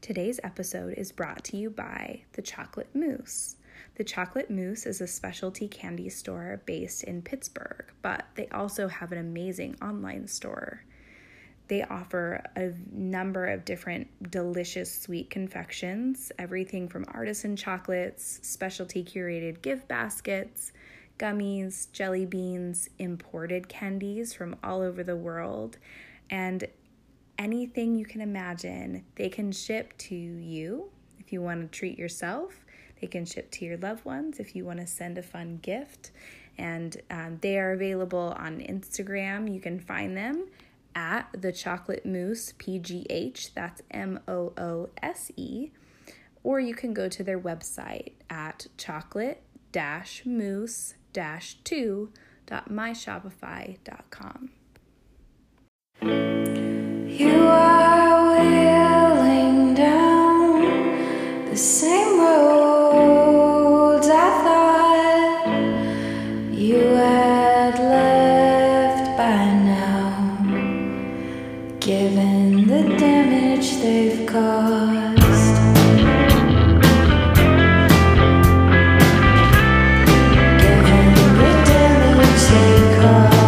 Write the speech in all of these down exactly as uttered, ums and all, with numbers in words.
Today's episode is brought to you by The Chocolate Mousse. The Chocolate Mousse is a specialty candy store based in Pittsburgh, but they also have an amazing online store. They offer a number of different delicious sweet confections, everything from artisan chocolates, specialty curated gift baskets, gummies, jelly beans, imported candies from all over the world, and anything you can imagine. They can ship to you if you want to treat yourself. They can ship to your loved ones if you want to send a fun gift. And um, they are available on Instagram. You can find them at The Chocolate Mousse P G H. That's M O O S E. Or you can go to their website at chocolate dash mousse dash two dot my shopify dot com. You are wheeling down the same roads I thought you had left by now, given the damage they've caused. Given the damage they've caused.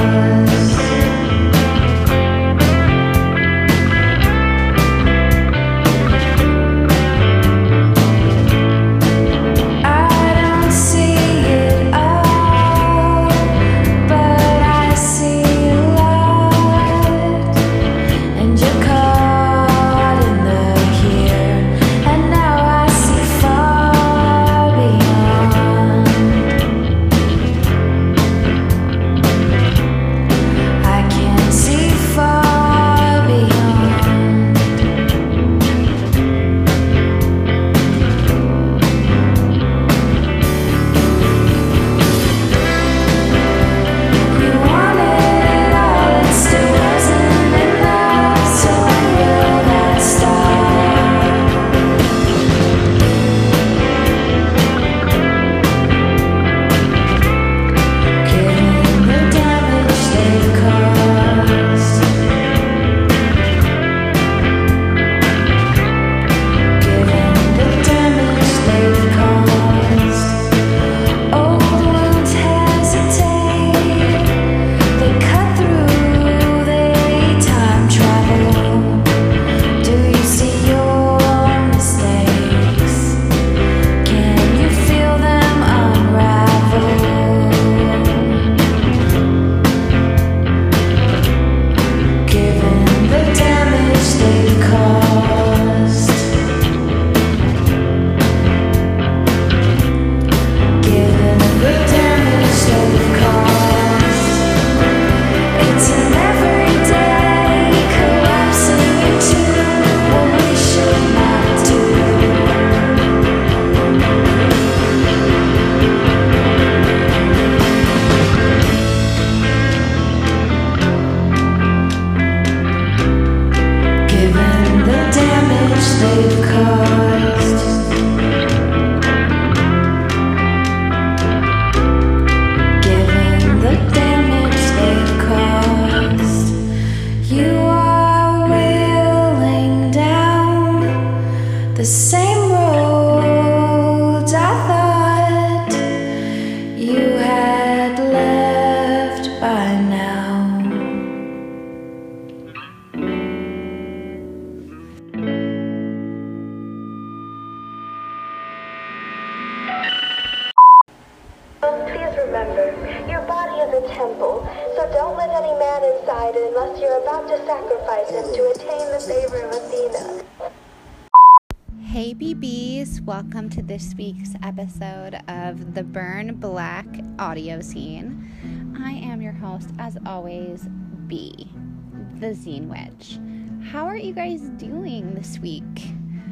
Hey B Bs, welcome to this week's episode of the Burn Black audio scene. I am your host, as always, B, the Zine Witch. How are you guys doing this week?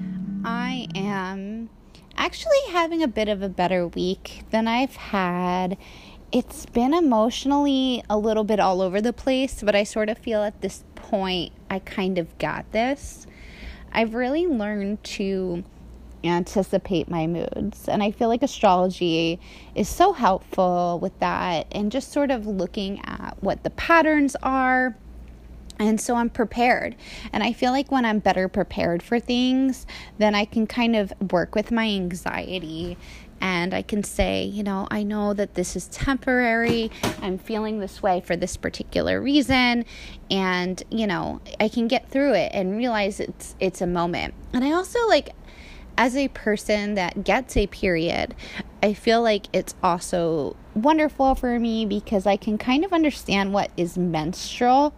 I am actually having a bit of a better week than I've had. It's been emotionally a little bit all over the place, but I sort of feel at this point I kind of got this. I've really learned to anticipate my moods, and I feel like astrology is so helpful with that, and just sort of looking at what the patterns are And so I'm prepared. And I feel like when I'm better prepared for things, then I can kind of work with my anxiety. And I can say, you know, I know that this is temporary. I'm feeling this way for this particular reason. And, you know, I can get through it and realize it's it's a moment. And I also, like, as a person that gets a period, I feel like it's also wonderful for me because I can kind of understand what is menstrual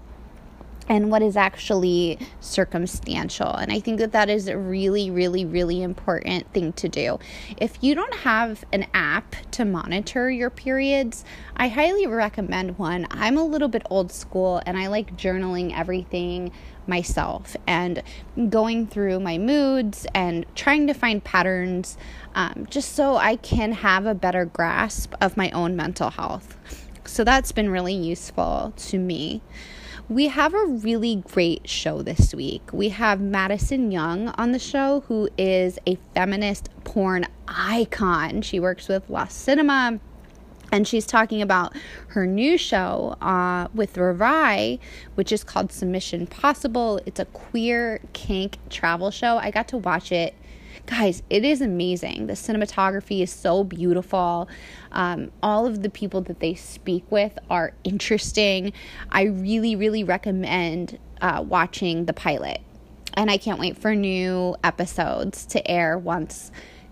and what is actually circumstantial. And I think that that is a really, really, really important thing to do. If you don't have an app to monitor your periods, I highly recommend one. I'm a little bit old school and I like journaling everything myself and going through my moods and trying to find patterns um, just so I can have a better grasp of my own mental health. So that's been really useful to me. We have a really great show this week. We have Madison Young on the show, who is a feminist porn icon. She works with Lost Cinema, and she's talking about her new show uh, with Ravai, which is called Submission Possible. It's a queer kink travel show. I got to watch it. Guys, it is amazing. The cinematography is so beautiful. Um, all of the people that they speak with are interesting. I really, really recommend uh, watching the pilot. And I can't wait for new episodes to air once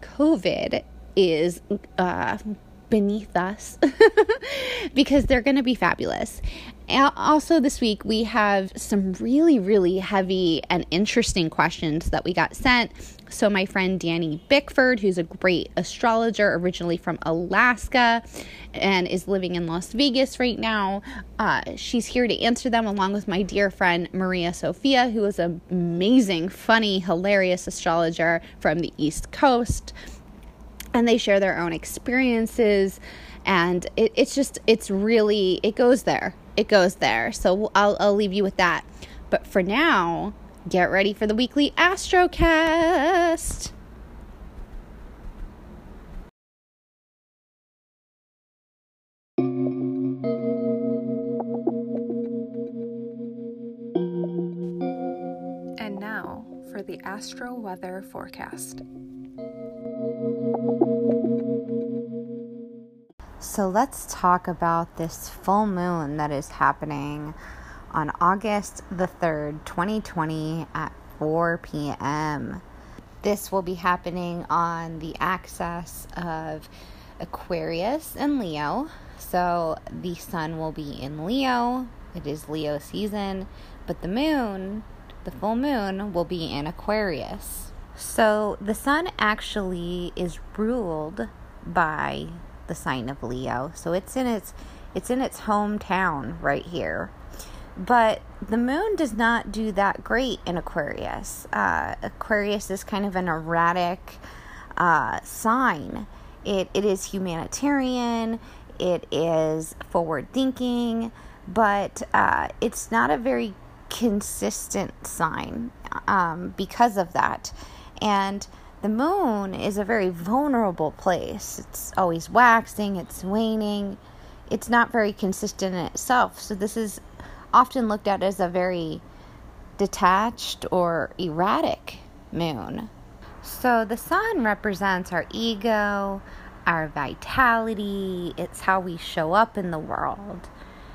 COVID is uh, beneath us because they're going to be fabulous. And also this week, we have some really, really heavy and interesting questions that we got sent. So my friend Danny Bickford, who's a great astrologer originally from Alaska and is living in Las Vegas right now, uh, she's here to answer them along with my dear friend Maria Sophia, who is an amazing, funny, hilarious astrologer from the East Coast. And they share their own experiences, and it, it's just, it's really, it goes there. It goes there. So I'll, I'll leave you with that. But for now, get ready for the weekly Astrocast. And now for the Astro Weather Forecast. So let's talk about this full moon that is happening on August the third, twenty twenty at four p.m. This will be happening on the axis of Aquarius and Leo. So the sun will be in Leo. It is Leo season, but the moon, the full moon, will be in Aquarius. So the sun actually is ruled by the sign of Leo. So it's in its it's in its hometown right here. But the moon does not do that great in Aquarius. Uh, Aquarius is kind of an erratic uh, sign. It it is humanitarian. It is forward thinking, but uh, it's not a very consistent sign um, because of that. And the moon is a very vulnerable place. It's always waxing, it's waning. It's not very consistent in itself. So this is often looked at as a very detached or erratic moon. So the sun represents our ego, our vitality. It's how we show up in the world.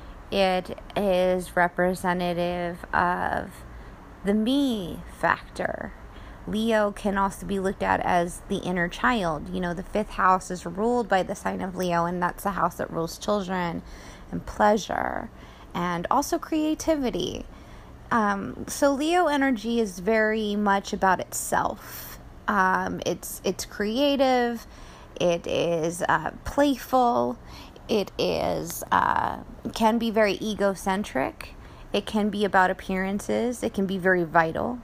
It is representative of the me factor. Leo can also be looked at as the inner child. You know, the fifth house is ruled by the sign of Leo, and that's the house that rules children and pleasure and also creativity. Um, so Leo energy is very much about itself. Um, it's it's creative. It is uh, playful. It is uh, can be very egocentric. It can be about appearances. It can be very vital.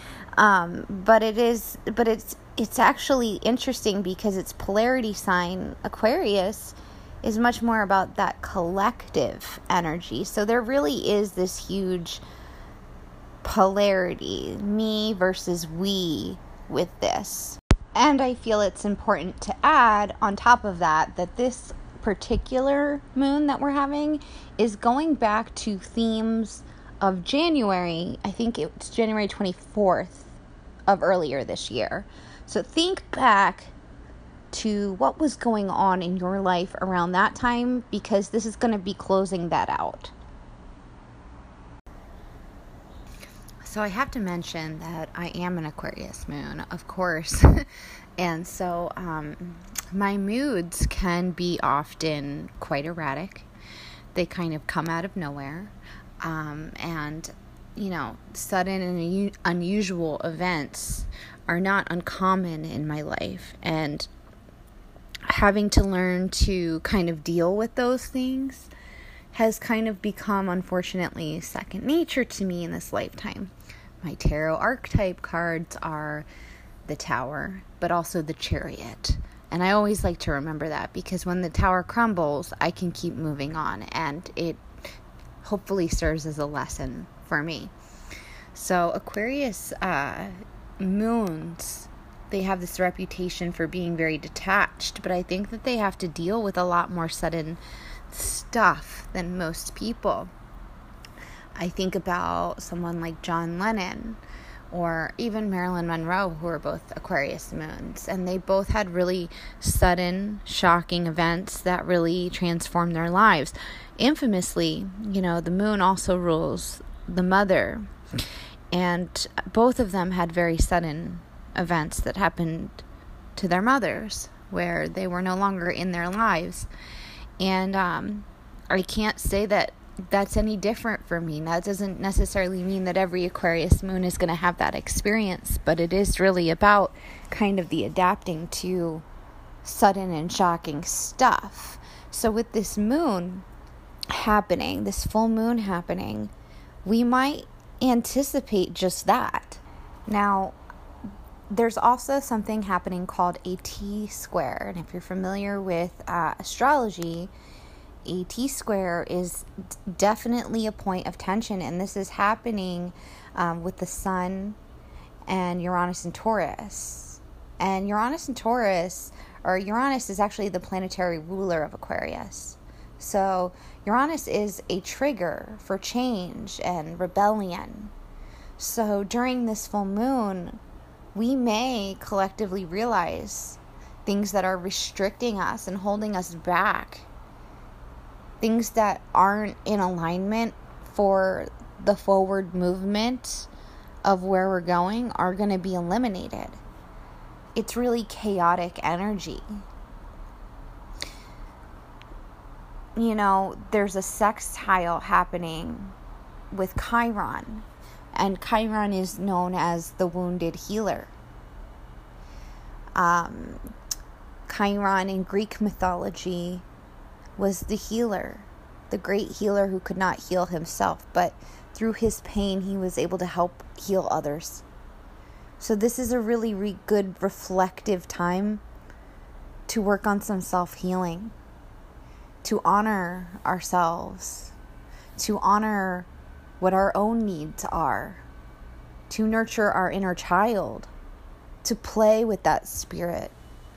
Um, but it is, but it's, it's actually interesting because its polarity sign, Aquarius, is much more about that collective energy. So there really is this huge polarity, me versus we, with this. And I feel it's important to add on top of that, that this particular moon that we're having is going back to themes of January. I think it's January twenty-fourth of earlier this year. So think back to what was going on in your life around that time, because this is going to be closing that out. So I have to mention that I am an Aquarius moon, of course. And so um, my moods can be often quite erratic. They kind of come out of nowhere. Um, and, you know, sudden and unusual events are not uncommon in my life. And having to learn to kind of deal with those things has kind of become, unfortunately, second nature to me in this lifetime. My tarot archetype cards are the Tower, but also the Chariot. And I always like to remember that, because when the Tower crumbles, I can keep moving on, and it hopefully serves as a lesson for me. So Aquarius uh, moons, they have this reputation for being very detached, but I think that they have to deal with a lot more sudden stuff than most people. I think about someone like John Lennon or even Marilyn Monroe, who are both Aquarius moons, and they both had really sudden, shocking events that really transformed their lives. Infamously, you know, the moon also rules the mother, and both of them had very sudden events that happened to their mothers, where they were no longer in their lives. And um, I can't say that that's any different for me. That doesn't necessarily mean that every Aquarius moon is going to have that experience, but it is really about kind of the adapting to sudden and shocking stuff. So with this moon happening, this full moon happening, we might anticipate just that. Now, there's also something happening called a T-square, and if you're familiar with uh, astrology, a T-square is definitely a point of tension, and this is happening um, with the Sun and Uranus and Taurus. And Uranus and Taurus, or Uranus is actually the planetary ruler of Aquarius. So Uranus is a trigger for change and rebellion. So during this full moon, we may collectively realize things that are restricting us and holding us back. Things that aren't in alignment for the forward movement of where we're going are going to be eliminated. It's really chaotic energy. You know, there's a sextile happening with Chiron, and Chiron is known as the wounded healer. Um, Chiron in Greek mythology was the healer, the great healer who could not heal himself, but through his pain, he was able to help heal others. So this is a really re- good reflective time to work on some self-healing, to honor ourselves, to honor what our own needs are, to nurture our inner child, to play with that spirit,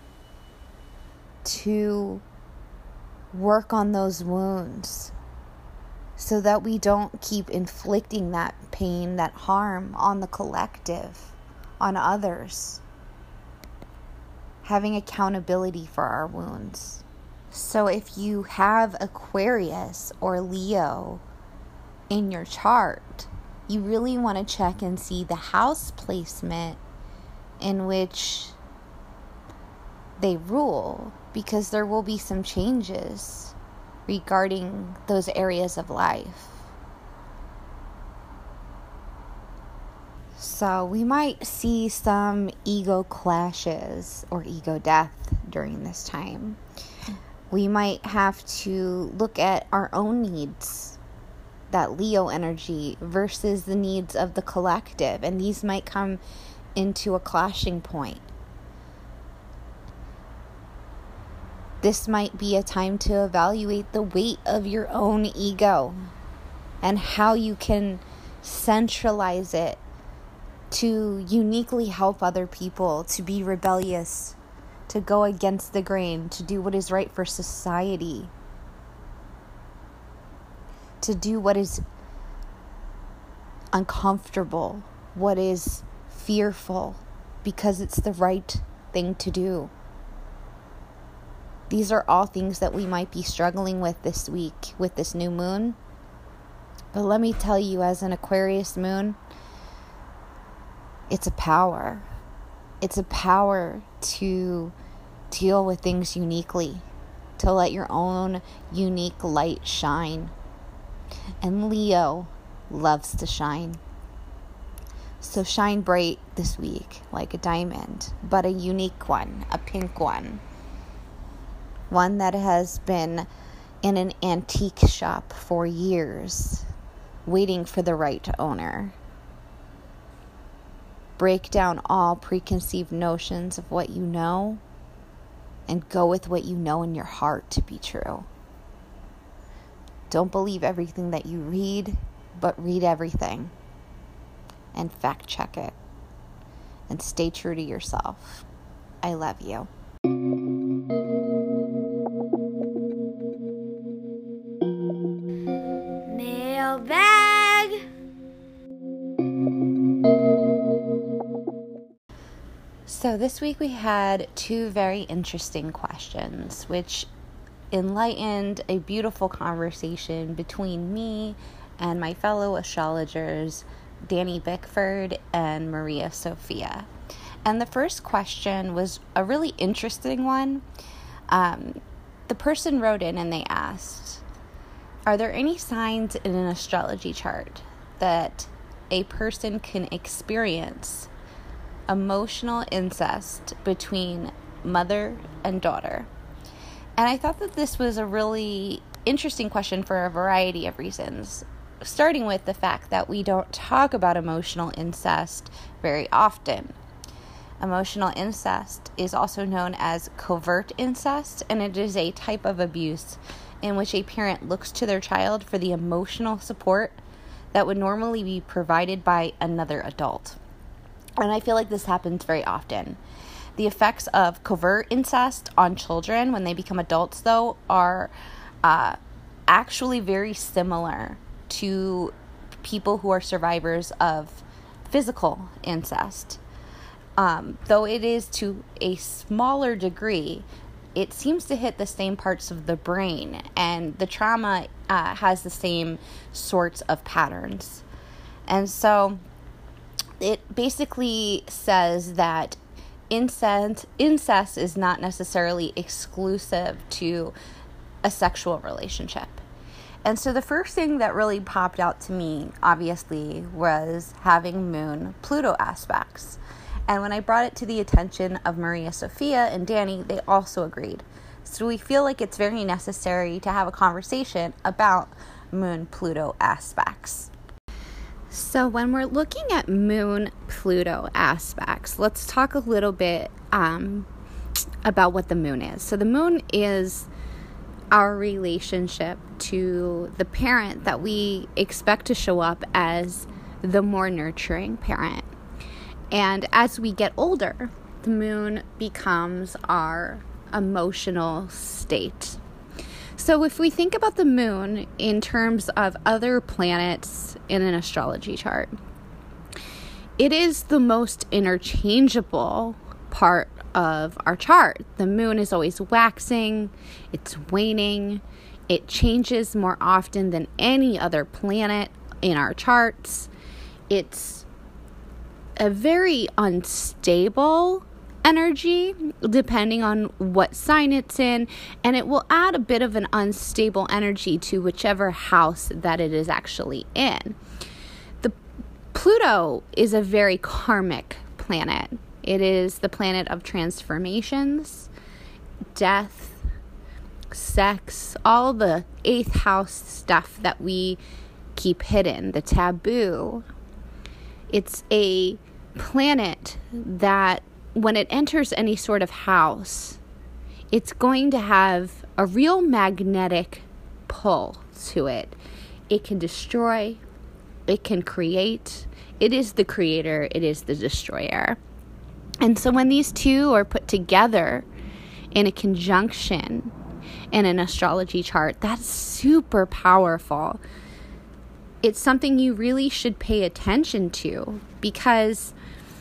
to work on those wounds so that we don't keep inflicting that pain, that harm on the collective, on others. Having accountability for our wounds. So if you have Aquarius or Leo in your chart, you really want to check and see the house placement in which they rule, because there will be some changes regarding those areas of life. So we might see some ego clashes or ego death during this time. We might have to look at our own needs, that Leo energy, versus the needs of the collective, and these might come into a clashing point. This might be a time to evaluate the weight of your own ego and how you can centralize it to uniquely help other people, to be rebellious, to go against the grain, to do what is right for society, to do what is uncomfortable, what is fearful, because it's the right thing to do. These are all things that we might be struggling with this week with this new moon. But let me tell you, as an Aquarius moon, it's a power. It's a power to deal with things uniquely, to let your own unique light shine. And Leo loves to shine. So shine bright this week like a diamond, but a unique one, a pink one. One that has been in an antique shop for years, waiting for the right owner. Break down all preconceived notions of what you know and go with what you know in your heart to be true. Don't believe everything that you read, but read everything and fact check it and stay true to yourself. I love you. Mailbag. So this week we had two very interesting questions, which enlightened a beautiful conversation between me and my fellow astrologers, Danny Bickford and Maria Sophia. And the first question was a really interesting one. Um, the person wrote in and they asked, are there any signs in an astrology chart that a person can experience emotional incest between mother and daughter? And I thought that this was a really interesting question for a variety of reasons, starting with the fact that we don't talk about emotional incest very often. Emotional incest is also known as covert incest, and it is a type of abuse in which a parent looks to their child for the emotional support that would normally be provided by another adult. And I feel like this happens very often. The effects of covert incest on children when they become adults, though, are uh, actually very similar to people who are survivors of physical incest. Um, though it is to a smaller degree, it seems to hit the same parts of the brain, and the trauma uh, has the same sorts of patterns. And so it basically says that incest, incest is not necessarily exclusive to a sexual relationship. And so the first thing that really popped out to me, obviously, was having Moon-Pluto aspects. And when I brought it to the attention of Maria Sophia and Danny, they also agreed. So we feel like it's very necessary to have a conversation about Moon-Pluto aspects. So when we're looking at Moon-Pluto aspects, let's talk a little bit um, about what the moon is. So the moon is our relationship to the parent that we expect to show up as the more nurturing parent. And as we get older, the moon becomes our emotional state. So if we think about the moon in terms of other planets in an astrology chart, it is the most interchangeable part of our chart. The moon is always waxing, it's waning, it changes more often than any other planet in our charts. It's a very unstable energy depending on what sign it's in, and it will add a bit of an unstable energy to whichever house that it is actually in. The Pluto is a very karmic planet. It is the planet of transformations, death, sex, all the eighth house stuff that we keep hidden, the taboo. It's a planet that when it enters any sort of house, it's going to have a real magnetic pull to it. It can destroy, it can create. It is the creator, it is the destroyer. And so when these two are put together in a conjunction in an astrology chart, that's super powerful. it's something you really should pay attention to, because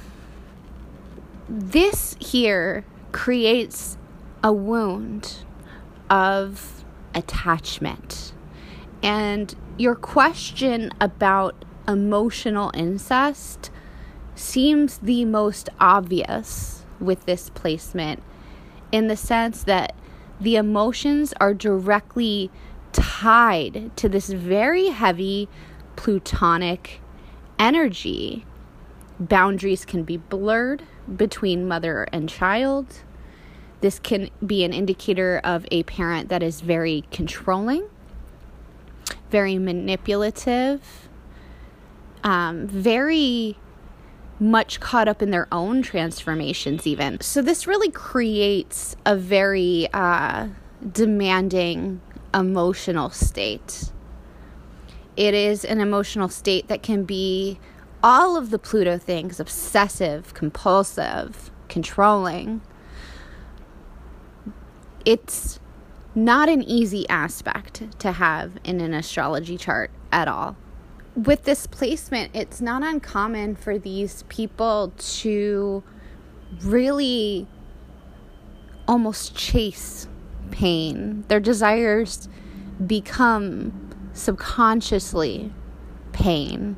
this here creates a wound of attachment. And your question about emotional incest seems the most obvious with this placement, in the sense that the emotions are directly tied to this very heavy plutonic energy. Boundaries can be blurred between mother and child. This can be an indicator of a parent that is very controlling, very manipulative, um, very much caught up in their own transformations even. So this really creates a very uh, demanding emotional state. It is an emotional state that can be all of the Pluto things: obsessive, compulsive, controlling. It's not an easy aspect to have in an astrology chart at all. With this placement, it's not uncommon for these people to really almost chase pain. Their desires become subconsciously pain.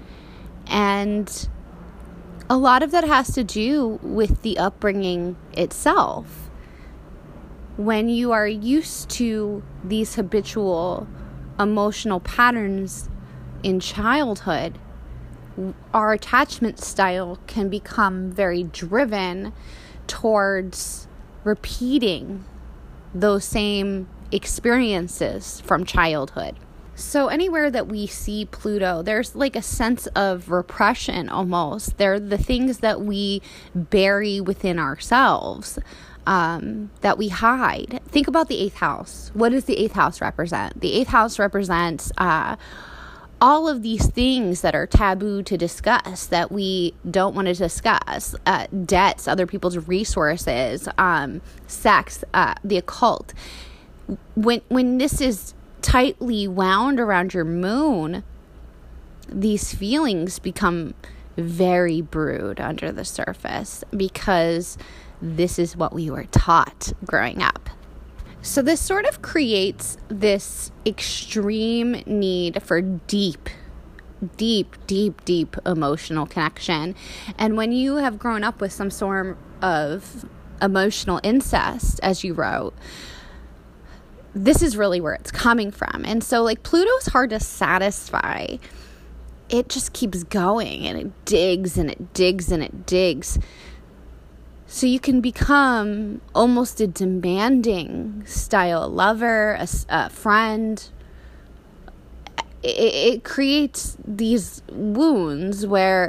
And a lot of that has to do with the upbringing itself. When you are used to these habitual emotional patterns in childhood, our attachment style can become very driven towards repeating those same experiences from childhood. So anywhere that we see Pluto, there's like a sense of repression almost. They're the things that we bury within ourselves, um, that we hide. Think about the eighth house. What does the eighth house represent? The eighth house represents uh, all of these things that are taboo to discuss, that we don't want to discuss. Uh, debts, other people's resources, um, sex, uh, the occult. When when this is tightly wound around your moon, these feelings become very brewed under the surface, because this is what we were taught growing up. So this sort of creates this extreme need for deep, deep, deep, deep emotional connection. And when you have grown up with some sort of emotional incest, as you wrote, this is really where it's coming from. And so, like, Pluto's hard to satisfy. It just keeps going, and it digs and it digs and it digs. So you can become almost a demanding style lover, a, a friend. It, it creates these wounds where,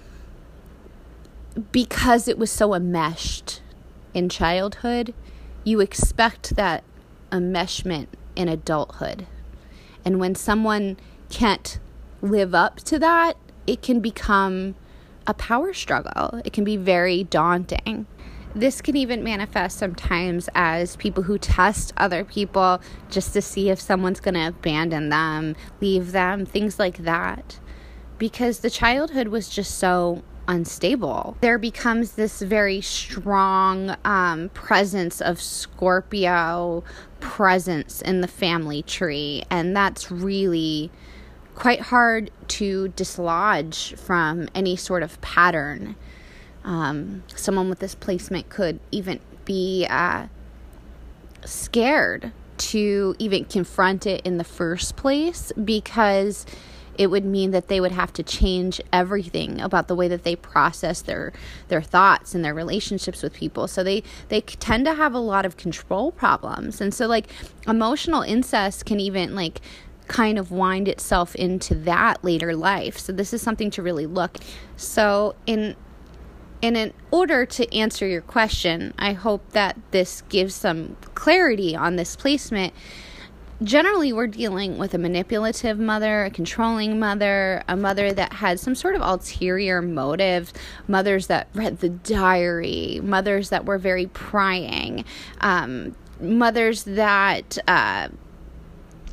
because it was so enmeshed in childhood, you expect that enmeshment in adulthood. And when someone can't live up to that, it can become a power struggle. It can be very daunting. This can even manifest sometimes as people who test other people just to see if someone's going to abandon them, leave them, things like that. Because the childhood was just so unstable. There becomes this very strong um, presence of Scorpio presence in the family tree. And that's really quite hard to dislodge from any sort of pattern. Um, someone with this placement could even be uh, scared to even confront it in the first place, because it would mean that they would have to change everything about the way that they process their their thoughts and their relationships with people. So they, they tend to have a lot of control problems. And so, like, emotional incest can even, like, kind of wind itself into that later life. So this is something to really look. So in in an order to answer your question, I hope that this gives some clarity on this placement. Generally, we're dealing with a manipulative mother, a controlling mother, a mother that had some sort of ulterior motive, mothers that read the diary, mothers that were very prying, um, mothers that uh,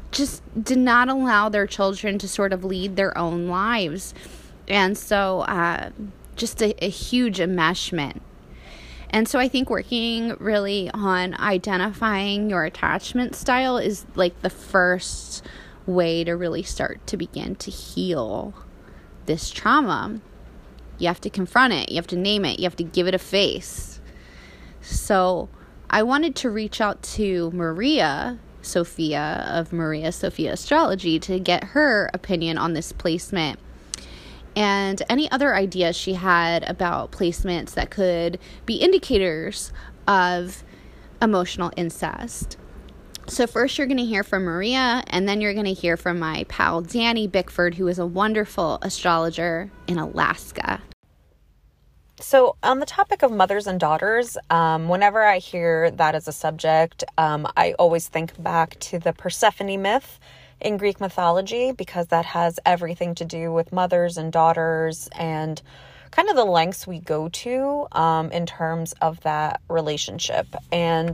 just did not allow their children to sort of lead their own lives. And so uh, just a, a huge enmeshment. And so I think working really on identifying your attachment style is like the first way to really start to begin to heal this trauma. You have to confront it. You have to name it. You have to give it a face. So I wanted to reach out to Maria Sophia of Maria Sophia Astrology to get her opinion on this placement and any other ideas she had about placements that could be indicators of emotional incest. So first you're going to hear from Maria, and then you're going to hear from my pal Danny Bickford, who is a wonderful astrologer in Alaska. So on the topic of mothers and daughters, um, whenever I hear that as a subject, um, I always think back to the Persephone myth in Greek mythology, because that has everything to do with mothers and daughters and kind of the lengths we go to um, in terms of that relationship. And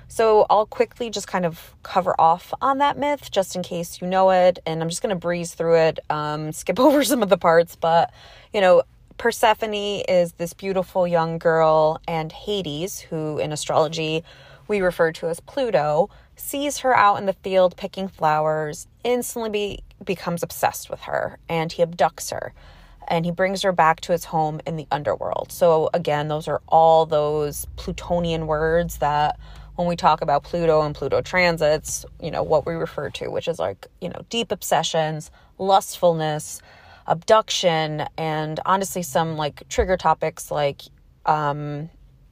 so I'll quickly just kind of cover off on that myth just in case you know it. And I'm just going to breeze through it, um, skip over some of the parts. But, you know, Persephone is this beautiful young girl, and Hades, who in astrology we refer to as Pluto, sees her out in the field picking flowers, instantly be, becomes obsessed with her, and he abducts her, and he brings her back to his home in the underworld. So again, those are all those Plutonian words that when we talk about Pluto and Pluto transits, you know, what we refer to, which is like, you know, deep obsessions, lustfulness, abduction, and honestly some like trigger topics like um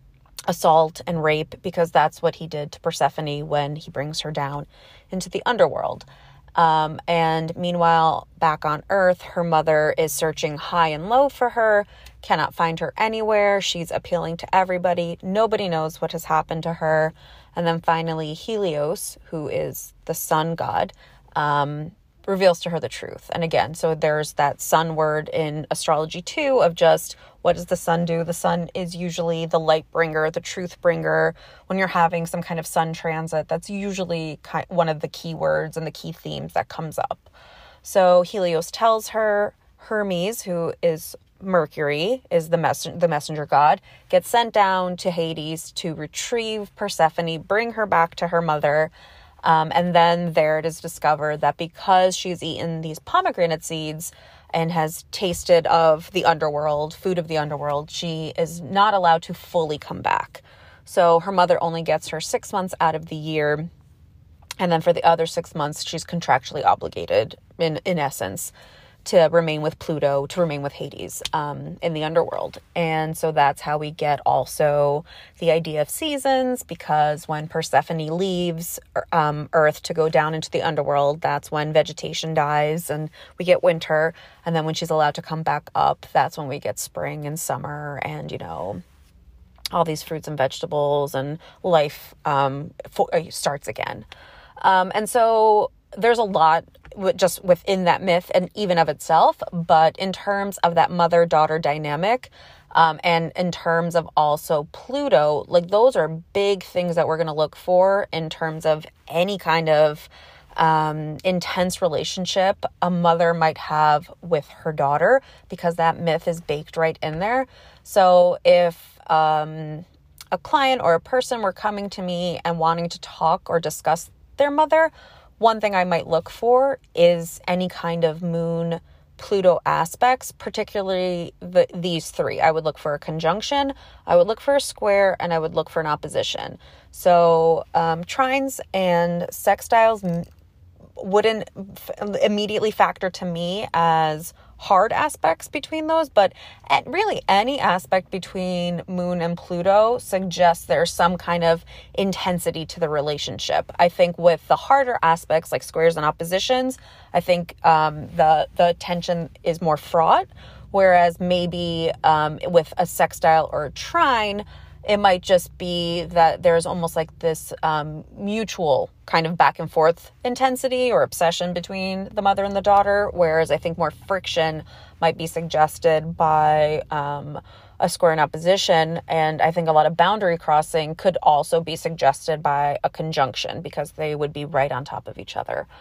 assault and rape, because that's what he did to Persephone when he brings her down into the underworld. Um, and meanwhile, back on Earth, her mother is searching high and low for her, cannot find her anywhere. She's appealing to everybody. Nobody knows what has happened to her. And then finally, Helios, who is the sun god, um, reveals to her the truth. And again, so there's that sun word in astrology too, of just what does the sun do? The sun is usually the light bringer, the truth bringer. When you're having some kind of sun transit, that's usually kind one of the key words and the key themes that comes up. So Helios tells her, Hermes, who is Mercury, is the messen- the messenger god, gets sent down to Hades to retrieve Persephone, bring her back to her mother. Um, and then there it is discovered that because she's eaten these pomegranate seeds and has tasted of the underworld, food of the underworld, she is not allowed to fully come back. So her mother only gets her six months out of the year. And then for the other six months, she's contractually obligated, in, in essence, to remain with Pluto, to remain with Hades um, in the underworld. And so that's how we get also the idea of seasons, because when Persephone leaves um, Earth to go down into the underworld, that's when vegetation dies and we get winter. And then when she's allowed to come back up, that's when we get spring and summer and, you know, all these fruits and vegetables, and life um, for, uh, starts again. Um, and so there's a lot just within that myth and even of itself, but in terms of that mother-daughter dynamic, um, and in terms of also Pluto, like those are big things that we're going to look for in terms of any kind of um, intense relationship a mother might have with her daughter, because that myth is baked right in there. So if um, a client or a person were coming to me and wanting to talk or discuss their mother, one thing I might look for is any kind of moon Pluto aspects, particularly the, these three. I would look for a conjunction, I would look for a square, and I would look for an opposition. So um, trines and sextiles wouldn't f- immediately factor to me as hard aspects between those, but at really any aspect between Moon and Pluto suggests there's some kind of intensity to the relationship. I think with the harder aspects like squares and oppositions, I think um, the the tension is more fraught, whereas maybe um, with a sextile or a trine, it might just be that there's almost like this um, mutual kind of back and forth intensity or obsession between the mother and the daughter, whereas I think more friction might be suggested by um, a square in opposition. And I think a lot of boundary crossing could also be suggested by a conjunction, because they would be right on top of each other.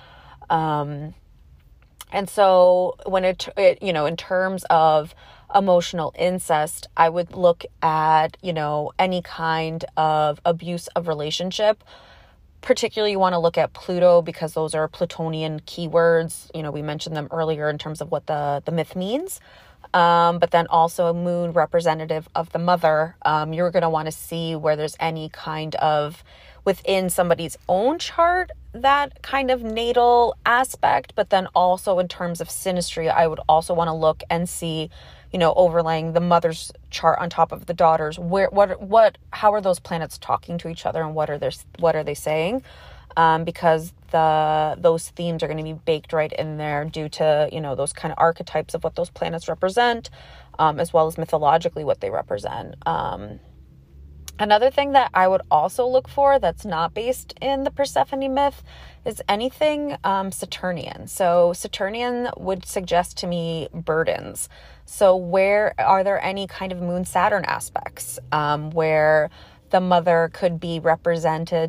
Um, and so when it, it, you know, in terms of emotional incest, I would look at, you know, any kind of abuse of relationship. Particularly, you want to look at Pluto because those are Plutonian keywords. You know, we mentioned them earlier in terms of what the, the myth means. Um, but then also a moon representative of the mother. Um, you're going to want to see where there's any kind of, within somebody's own chart, that kind of natal aspect. But then also in terms of synastry, I would also want to look and see, you know, overlaying the mother's chart on top of the daughter's, where, what, what, how are those planets talking to each other, and what are their, what are they saying? Um, because the those themes are going to be baked right in there due to, you know, those kind of archetypes of what those planets represent, um, as well as mythologically what they represent. Um, another thing that I would also look for that's not based in the Persephone myth is anything um, Saturnian. So Saturnian would suggest to me burdens. So where are there any kind of Moon Saturn aspects um, where the mother could be represented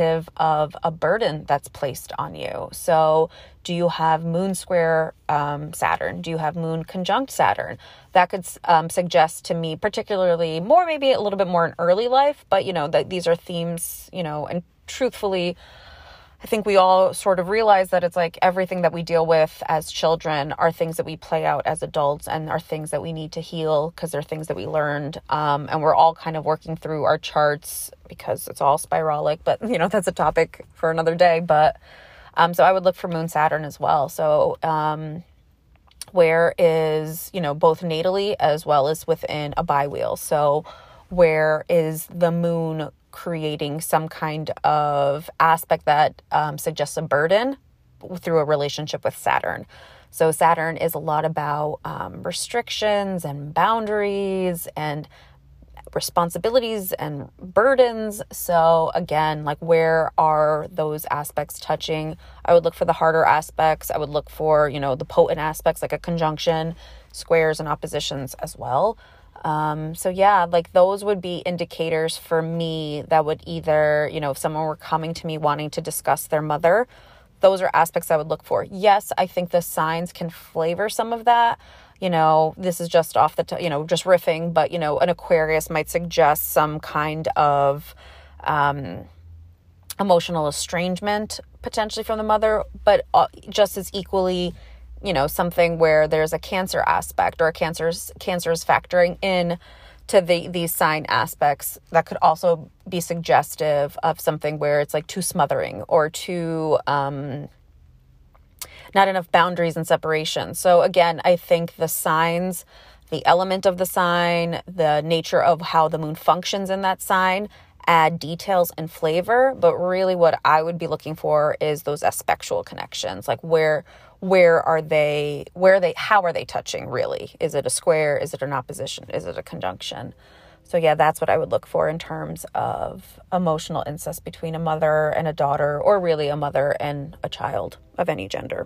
of a burden that's placed on you? So do you have moon square um, Saturn? Do you have moon conjunct Saturn? That could um, suggest to me, particularly more, maybe a little bit more in early life, but you know, that these are themes, you know, and truthfully, I think we all sort of realize that it's like everything that we deal with as children are things that we play out as adults, and are things that we need to heal because they're things that we learned. Um, and we're all kind of working through our charts because it's all spiralic, but you know, that's a topic for another day. But um, so I would look for Moon Saturn as well. So um, where is, you know, both natally as well as within a biwheel. So where is the moon creating some kind of aspect that um, suggests a burden through a relationship with Saturn. So Saturn is a lot about um, restrictions and boundaries and responsibilities and burdens. So again, like, where are those aspects touching? I would look for the harder aspects. I would look for, you know, the potent aspects like a conjunction, squares and oppositions as well. Um, so yeah, like those would be indicators for me that would either, you know, if someone were coming to me wanting to discuss their mother, those are aspects I would look for. Yes, I think the signs can flavor some of that. You know, this is just off the, t- you know, just riffing, but, you know, an Aquarius might suggest some kind of um, emotional estrangement potentially from the mother, but uh, just as equally, you know, something where there's a Cancer aspect, or a cancer's cancer is factoring in to the these sign aspects that could also be suggestive of something where it's like too smothering or too um, not enough boundaries and separation. So again, I think the signs, the element of the sign, the nature of how the moon functions in that sign add details and flavor. But really what I would be looking for is those aspectual connections, like where where are they, where are they, how are they touching really? Is it a square? Is it an opposition? Is it a conjunction? So yeah, that's what I would look for in terms of emotional incest between a mother and a daughter, or really a mother and a child of any gender.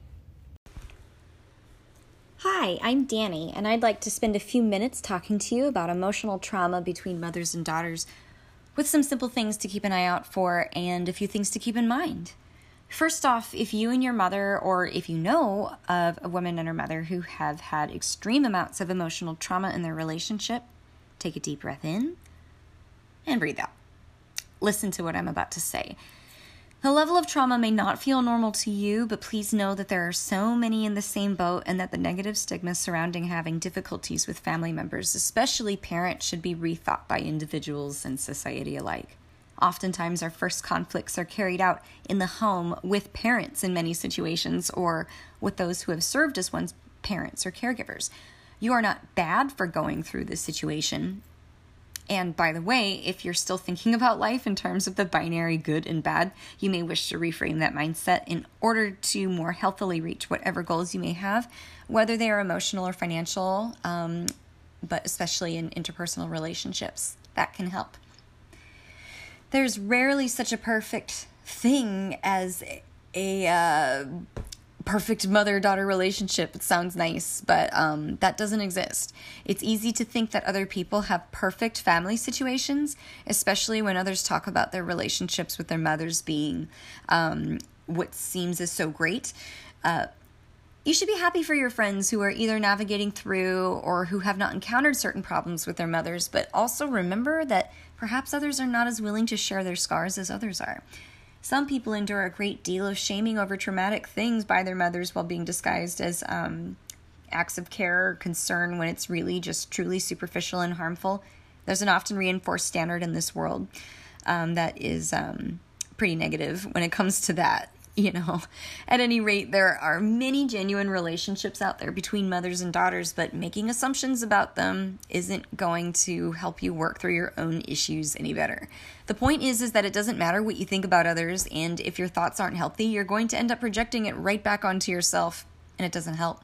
Hi, I'm Danny, and I'd like to spend a few minutes talking to you about emotional trauma between mothers and daughters, with some simple things to keep an eye out for and a few things to keep in mind. First off, if you and your mother, or if you know of a woman and her mother who have had extreme amounts of emotional trauma in their relationship, take a deep breath in and breathe out. Listen to what I'm about to say. The level of trauma may not feel normal to you, but please know that there are so many in the same boat, and that the negative stigma surrounding having difficulties with family members, especially parents, should be rethought by individuals and society alike. Oftentimes, our first conflicts are carried out in the home with parents in many situations, or with those who have served as one's parents or caregivers. You are not bad for going through this situation. And by the way, if you're still thinking about life in terms of the binary good and bad, you may wish to reframe that mindset in order to more healthily reach whatever goals you may have, whether they are emotional or financial, um, but especially in interpersonal relationships. That can help. There's rarely such a perfect thing as a, a uh, perfect mother-daughter relationship. It sounds nice, but um, that doesn't exist. It's easy to think that other people have perfect family situations, especially when others talk about their relationships with their mothers being um, what seems is so great. Uh, you should be happy for your friends who are either navigating through or who have not encountered certain problems with their mothers, but also remember that perhaps others are not as willing to share their scars as others are. Some people endure a great deal of shaming over traumatic things by their mothers while being disguised as um, acts of care or concern when it's really just truly superficial and harmful. There's an often reinforced standard in this world um, that is um, pretty negative when it comes to that. You know, at any rate, there are many genuine relationships out there between mothers and daughters, but making assumptions about them isn't going to help you work through your own issues any better. The point is, is that it doesn't matter what you think about others, and if your thoughts aren't healthy, you're going to end up projecting it right back onto yourself, and it doesn't help.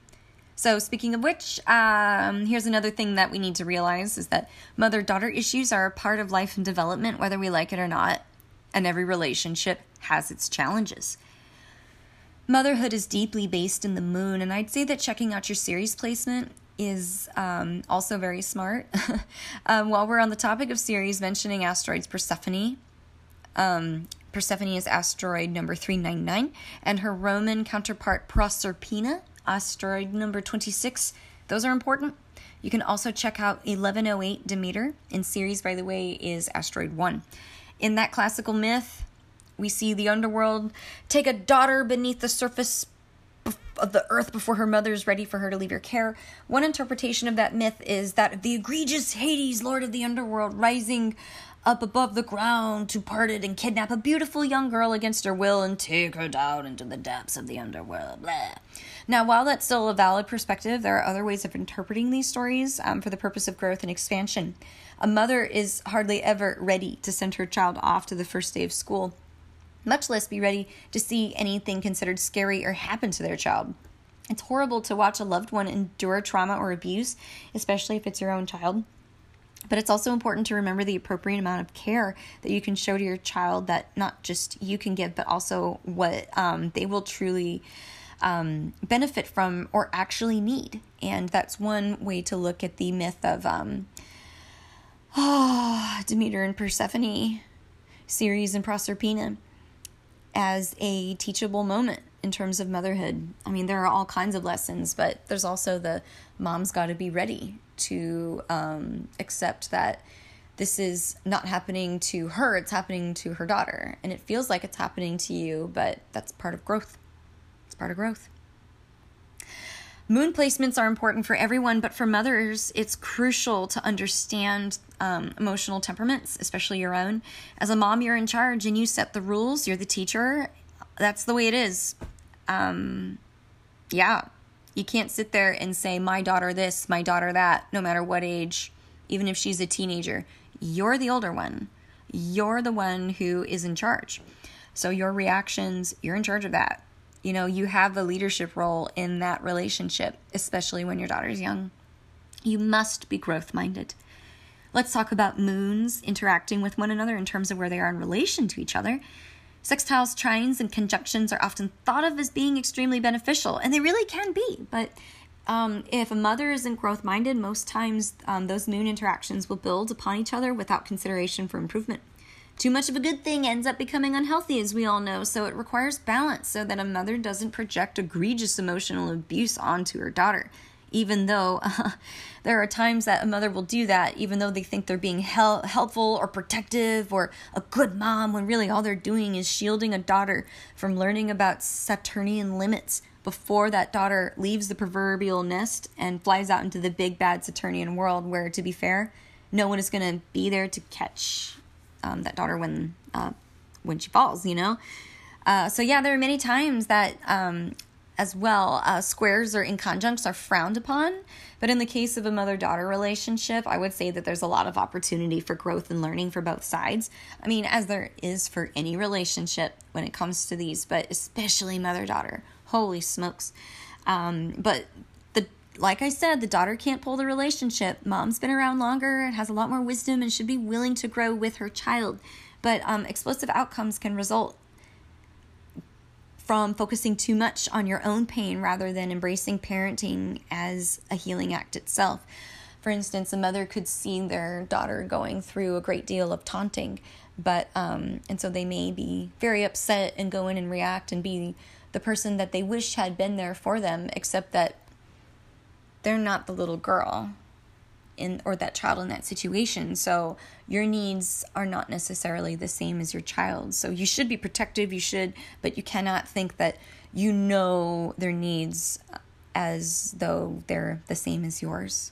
So speaking of which, um, here's another thing that we need to realize is that mother-daughter issues are a part of life and development, whether we like it or not. And every relationship has its challenges. Motherhood is deeply based in the moon, and I'd say that checking out your Ceres placement is um, also very smart. um, while we're on the topic of Ceres, mentioning asteroids Persephone. Um, Persephone is asteroid number three ninety-nine, and her Roman counterpart Proserpina, asteroid number twenty-six. Those are important. You can also check out eleven oh eight Demeter, and Ceres, by the way, is asteroid one. In that classical myth, we see the underworld take a daughter beneath the surface of the earth before her mother is ready for her to leave her care. One interpretation of that myth is that of the egregious Hades, lord of the underworld, rising up above the ground to part it and kidnap a beautiful young girl against her will and take her down into the depths of the underworld. Blah. Now, while that's still a valid perspective, there are other ways of interpreting these stories um, for the purpose of growth and expansion. A mother is hardly ever ready to send her child off to the first day of school, much less be ready to see anything considered scary or happen to their child. It's horrible to watch a loved one endure trauma or abuse, especially if it's your own child. But it's also important to remember the appropriate amount of care that you can show to your child that not just you can give, but also what um, they will truly um, benefit from or actually need. And that's one way to look at the myth of um, oh, Demeter and Persephone, Ceres and Proserpina, as a teachable moment in terms of motherhood. I mean, there are all kinds of lessons, but there's also the mom's got to be ready to um, accept that this is not happening to her, it's happening to her daughter. And it feels like it's happening to you, but that's part of growth. It's part of growth. Moon placements are important for everyone, but for mothers, it's crucial to understand um, emotional temperaments, especially your own. As a mom, you're in charge and you set the rules. You're the teacher. That's the way it is. Um, yeah, you can't sit there and say, my daughter this, my daughter that, no matter what age, even if she's a teenager. You're the older one. You're the one who is in charge. So your reactions, you're in charge of that. You know, you have a leadership role in that relationship, especially when your daughter's young. You must be growth-minded. Let's talk about moons interacting with one another in terms of where they are in relation to each other. Sextiles, trines, and conjunctions are often thought of as being extremely beneficial, and they really can be. But um, if a mother isn't growth-minded, most times um, those moon interactions will build upon each other without consideration for improvement. Too much of a good thing ends up becoming unhealthy, as we all know, so it requires balance so that a mother doesn't project egregious emotional abuse onto her daughter. Even though uh, there are times that a mother will do that, even though they think they're being hel- helpful or protective or a good mom, when really all they're doing is shielding a daughter from learning about Saturnian limits before that daughter leaves the proverbial nest and flies out into the big bad Saturnian world where, to be fair, no one is going to be there to catch Um, that daughter when uh, when she falls, you know? Uh, so yeah, there are many times that um, as well, uh, squares or inconjuncts are frowned upon. But in the case of a mother-daughter relationship, I would say that there's a lot of opportunity for growth and learning for both sides. I mean, as there is for any relationship when it comes to these, but especially mother-daughter. Holy smokes. Um, but the like I said, the daughter can't pull the relationship. Mom's been around longer and has a lot more wisdom and should be willing to grow with her child. But um, explosive outcomes can result from focusing too much on your own pain rather than embracing parenting as a healing act itself. For instance, a mother could see their daughter going through a great deal of taunting, But, um, and so they may be very upset and go in and react and be the person that they wish had been there for them, except that they're not the little girl in, or that child in that situation. So your needs are not necessarily the same as your child. So you should be protective, you should, but you cannot think that you know their needs as though they're the same as yours.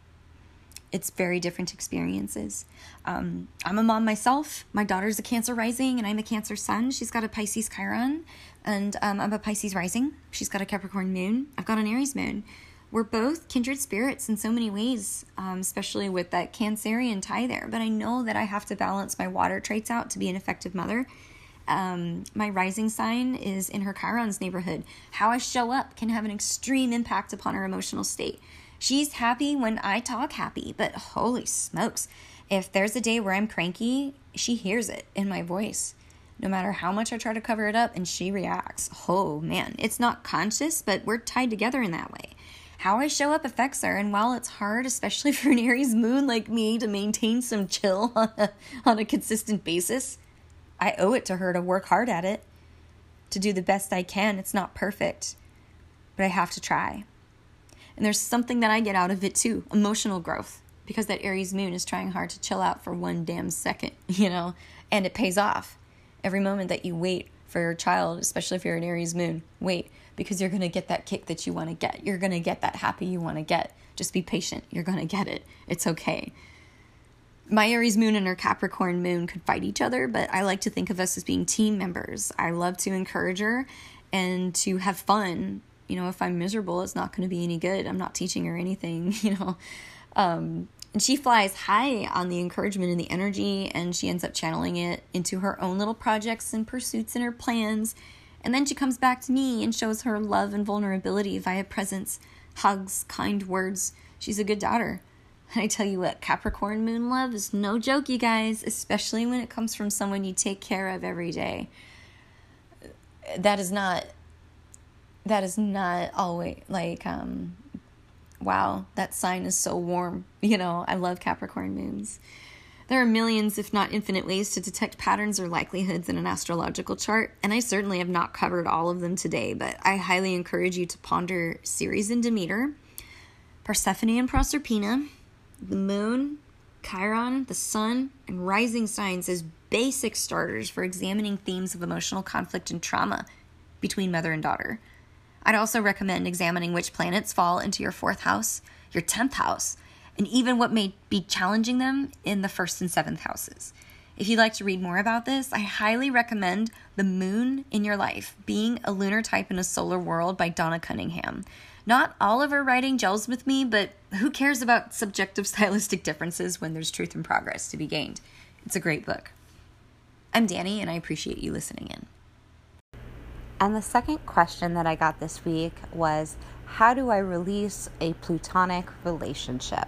It's very different experiences. Um, I'm a mom myself. My daughter's a Cancer rising, and I'm a Cancer sun. She's got a Pisces Chiron, and um, I'm a Pisces rising. She's got a Capricorn moon. I've got an Aries moon. We're both kindred spirits in so many ways, um, especially with that Cancerian tie there. But I know that I have to balance my water traits out to be an effective mother. Um, my rising sign is in her Chiron's neighborhood. How I show up can have an extreme impact upon her emotional state. She's happy when I talk happy, but holy smokes, if there's a day where I'm cranky, she hears it in my voice. No matter how much I try to cover it up, and she reacts. Oh man, it's not conscious, but we're tied together in that way. How I show up affects her, and while it's hard, especially for an Aries moon like me, to maintain some chill on a, on a consistent basis, I owe it to her to work hard at it, to do the best I can. It's not perfect, but I have to try. And there's something that I get out of it too, emotional growth, because that Aries moon is trying hard to chill out for one damn second, you know, and it pays off. Every moment that you wait for your child, especially if you're an Aries moon, wait, because you're going to get that kick that you want to get. You're going to get that happy you want to get. Just be patient. You're going to get it. It's okay. My Aries moon and her Capricorn moon could fight each other, but I like to think of us as being team members. I love to encourage her and to have fun. You know, if I'm miserable, it's not going to be any good. I'm not teaching her anything, you know. Um, and she flies high on the encouragement and the energy, and she ends up channeling it into her own little projects and pursuits and her plans. And then she comes back to me and shows her love and vulnerability via presence, hugs, kind words. She's a good daughter. And I tell you what, Capricorn moon love is no joke, you guys, especially when it comes from someone you take care of every day. That is not... That is not always, like, um, wow, that sign is so warm. You know, I love Capricorn moons. There are millions, if not infinite, ways to detect patterns or likelihoods in an astrological chart, and I certainly have not covered all of them today, but I highly encourage you to ponder Ceres and Demeter, Persephone and Proserpina, the moon, Chiron, the sun, and rising signs as basic starters for examining themes of emotional conflict and trauma between mother and daughter. I'd also recommend examining which planets fall into your fourth house, your tenth house, and even what may be challenging them in the first and seventh houses. If you'd like to read more about this, I highly recommend The Moon in Your Life, Being a Lunar Type in a Solar World by Donna Cunningham. Not all of her writing gels with me, but who cares about subjective stylistic differences when there's truth and progress to be gained? It's a great book. I'm Danny, and I appreciate you listening in. And the second question that I got this week was, how do I release a platonic relationship?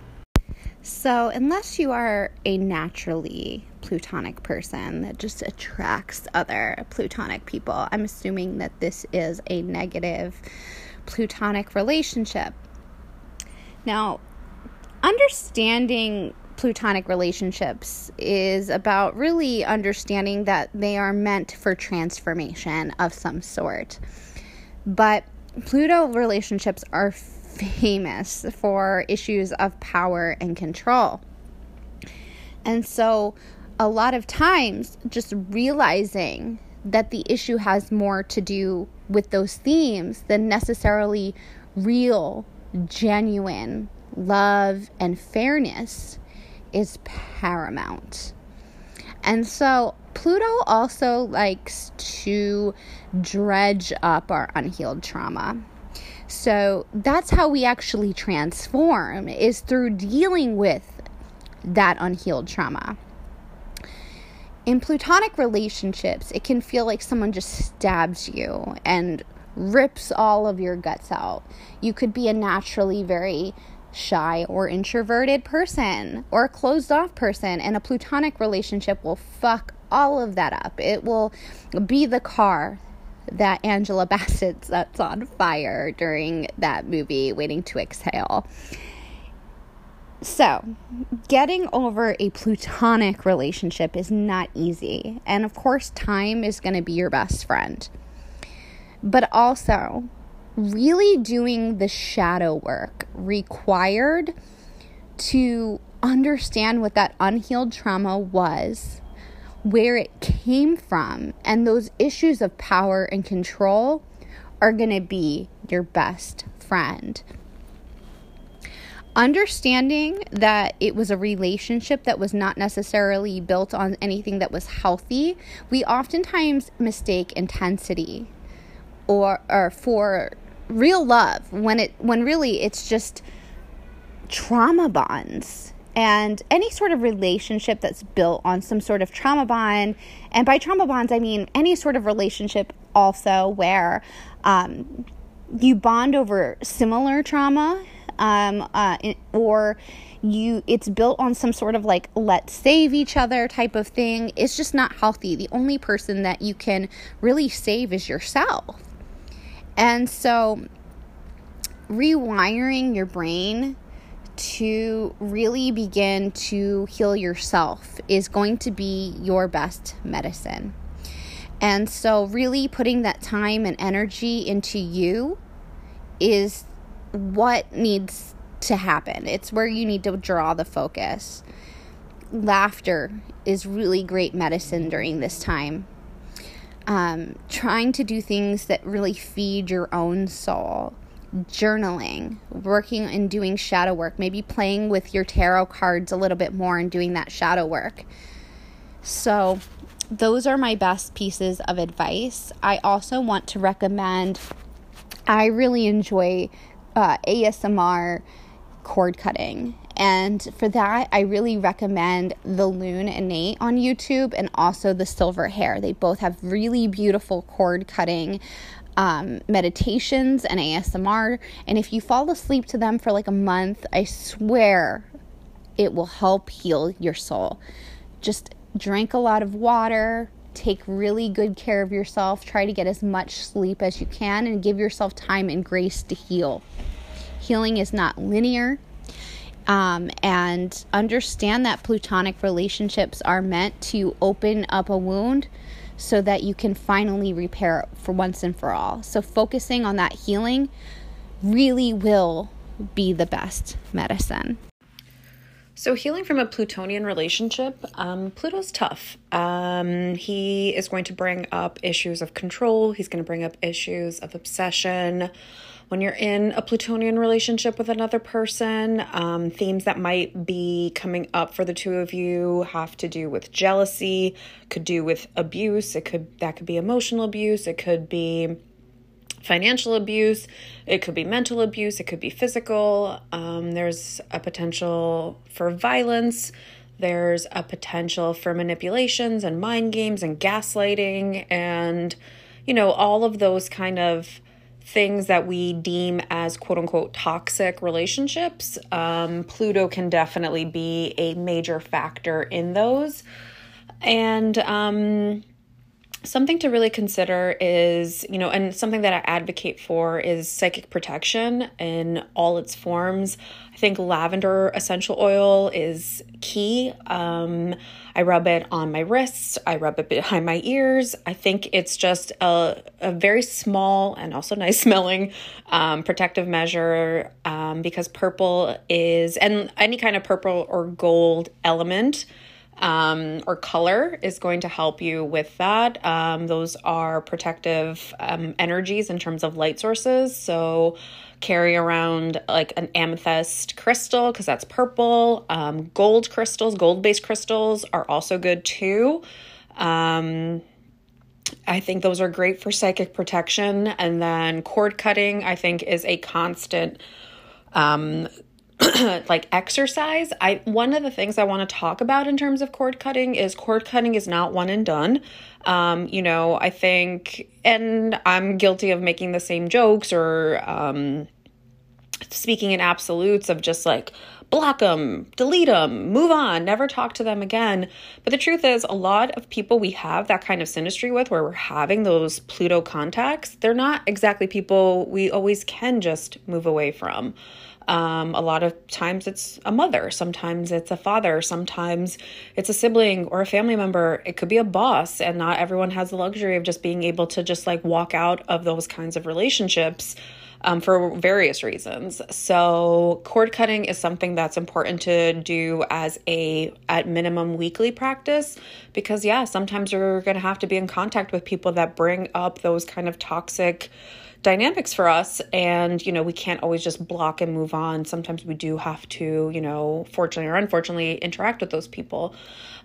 So unless you are a naturally platonic person that just attracts other platonic people, I'm assuming that this is a negative platonic relationship. Now, understanding platonic relationships is about really understanding that they are meant for transformation of some sort. But Pluto relationships are famous for issues of power and control. And so a lot of times just realizing that the issue has more to do with those themes than necessarily real, genuine love and fairness is paramount. And so Pluto also likes to dredge up our unhealed trauma. So that's how we actually transform, is through dealing with that unhealed trauma. In platonic relationships, it can feel like someone just stabs you and rips all of your guts out. You could be a naturally very shy or introverted person or a closed off person, and a platonic relationship will fuck all of that up. It will be the car that Angela Bassett sets on fire during that movie, Waiting to Exhale. So, getting over a platonic relationship is not easy. And of course, time is going to be your best friend. But also, really doing the shadow work required to understand what that unhealed trauma was, where it came from, and those issues of power and control are going to be your best friend. Understanding that it was a relationship that was not necessarily built on anything that was healthy, we oftentimes mistake intensity or, or for real love when it when really it's just trauma bonds. And any sort of relationship that's built on some sort of trauma bond, and by trauma bonds I mean any sort of relationship also where um, you bond over similar trauma, um, uh, or you it's built on some sort of like let's save each other type of thing. It's just not healthy. The only person that you can really save is yourself. And so rewiring your brain to really begin to heal yourself is going to be your best medicine. And so really putting that time and energy into you is what needs to happen. It's where you need to draw the focus. Laughter is really great medicine during this time. Um, trying to do things that really feed your own soul. Journaling, working and doing shadow work, maybe playing with your tarot cards a little bit more and doing that shadow work. So those are my best pieces of advice. I also want to recommend, I really enjoy uh, A S M R cord cutting. And for that, I really recommend the Loon Innate on YouTube and also the Silver Hair. They both have really beautiful cord cutting um, meditations and A S M R. And if you fall asleep to them for like a month, I swear it will help heal your soul. Just drink a lot of water, take really good care of yourself, try to get as much sleep as you can, and give yourself time and grace to heal. Healing is not linear. Um, and understand that platonic relationships are meant to open up a wound so that you can finally repair it for once and for all. So focusing on that healing really will be the best medicine. So healing from a Plutonian relationship, um, Pluto's tough. Um, he is going to bring up issues of control. He's going to bring up issues of obsession. When you're in a Plutonian relationship with another person, um, themes that might be coming up for the two of you have to do with jealousy, could do with abuse. It could that could be emotional abuse. It could be financial abuse. It could be mental abuse. It could be physical. Um, there's a potential for violence. There's a potential for manipulations and mind games and gaslighting and, you know, all of those kind of things that we deem as quote unquote toxic relationships. Um, Pluto can definitely be a major factor in those. And um, something to really consider is, you know, and something that I advocate for is psychic protection in all its forms. I think lavender essential oil is key. Um, I rub it on my wrists. I rub it behind my ears. I think it's just a, a very small and also nice smelling um, protective measure um, because purple is, and any kind of purple or gold element um, or color is going to help you with that. Um, those are protective um, energies in terms of light sources. So carry around like an amethyst crystal because that's purple. Um, gold crystals, gold-based crystals are also good too. Um, I think those are great for psychic protection. And then cord cutting, I think, is a constant um, like exercise. I one of the things I want to talk about in terms of cord cutting is cord cutting is not one and done. Um, you know, I think, and I'm guilty of making the same jokes or um, speaking in absolutes of just like block them, delete them, move on, never talk to them again. But the truth is, a lot of people we have that kind of synastry with, where we're having those Pluto contacts, they're not exactly people we always can just move away from. Um, a lot of times it's a mother, sometimes it's a father, sometimes it's a sibling or a family member. It could be a boss, and not everyone has the luxury of just being able to just like walk out of those kinds of relationships um, for various reasons. So cord cutting is something that's important to do as a, at minimum, weekly practice, because yeah, sometimes you're going to have to be in contact with people that bring up those kind of toxic dynamics for us. And, you know, we can't always just block and move on. Sometimes we do have to, you know, fortunately or unfortunately, interact with those people.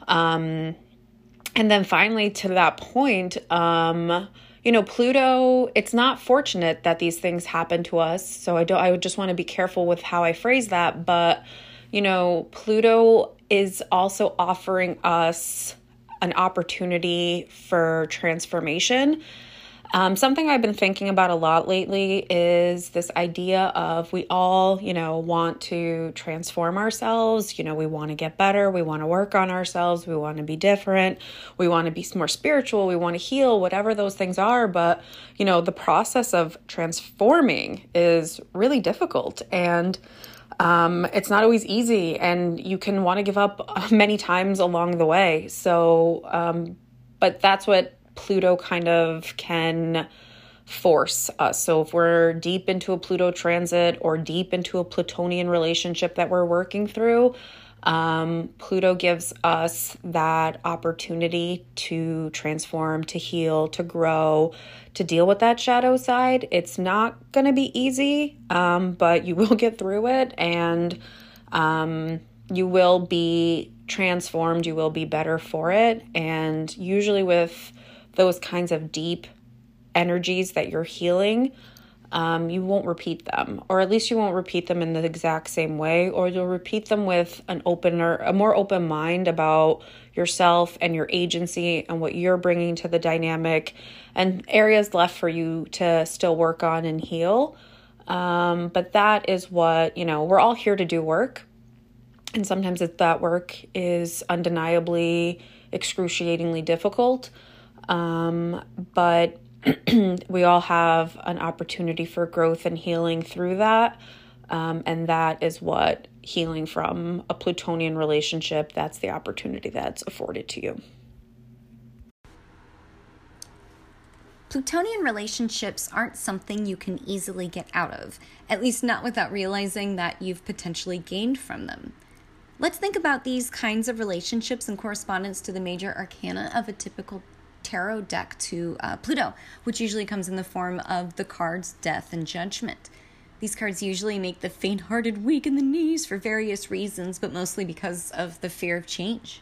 Um, and then finally, to that point, um, you know, Pluto, it's not fortunate that these things happen to us. So I don't, I would just want to be careful with how I phrase that. But, you know, Pluto is also offering us an opportunity for transformation. Um, something I've been thinking about a lot lately is this idea of we all, you know, want to transform ourselves. You know, we want to get better. We want to work on ourselves. We want to be different. We want to be more spiritual. We want to heal, whatever those things are. But, you know, the process of transforming is really difficult, and um, it's not always easy, and you can want to give up many times along the way. So, um, but that's what Pluto kind of can force us. So if we're deep into a Pluto transit or deep into a Plutonian relationship that we're working through, um, Pluto gives us that opportunity to transform, to heal, to grow, to deal with that shadow side. It's not going to be easy, um, but you will get through it, and um, you will be transformed. You will be better for it. And usually with those kinds of deep energies that you're healing, um, you won't repeat them, or at least you won't repeat them in the exact same way, or you'll repeat them with an opener, a more open mind about yourself and your agency and what you're bringing to the dynamic, and areas left for you to still work on and heal. Um, but that is what, you know, we're all here to do work. And sometimes it, that work is undeniably excruciatingly difficult. Um, but we all have an opportunity for growth and healing through that. Um, and that is what healing from a Plutonian relationship, that's the opportunity that's afforded to you. Plutonian relationships aren't something you can easily get out of, at least not without realizing that you've potentially gained from them. Let's think about these kinds of relationships in correspondence to the major arcana of a typical tarot deck to uh, Pluto, which usually comes in the form of the cards Death and Judgment. These cards usually make the faint-hearted weak in the knees for various reasons, but mostly because of the fear of change.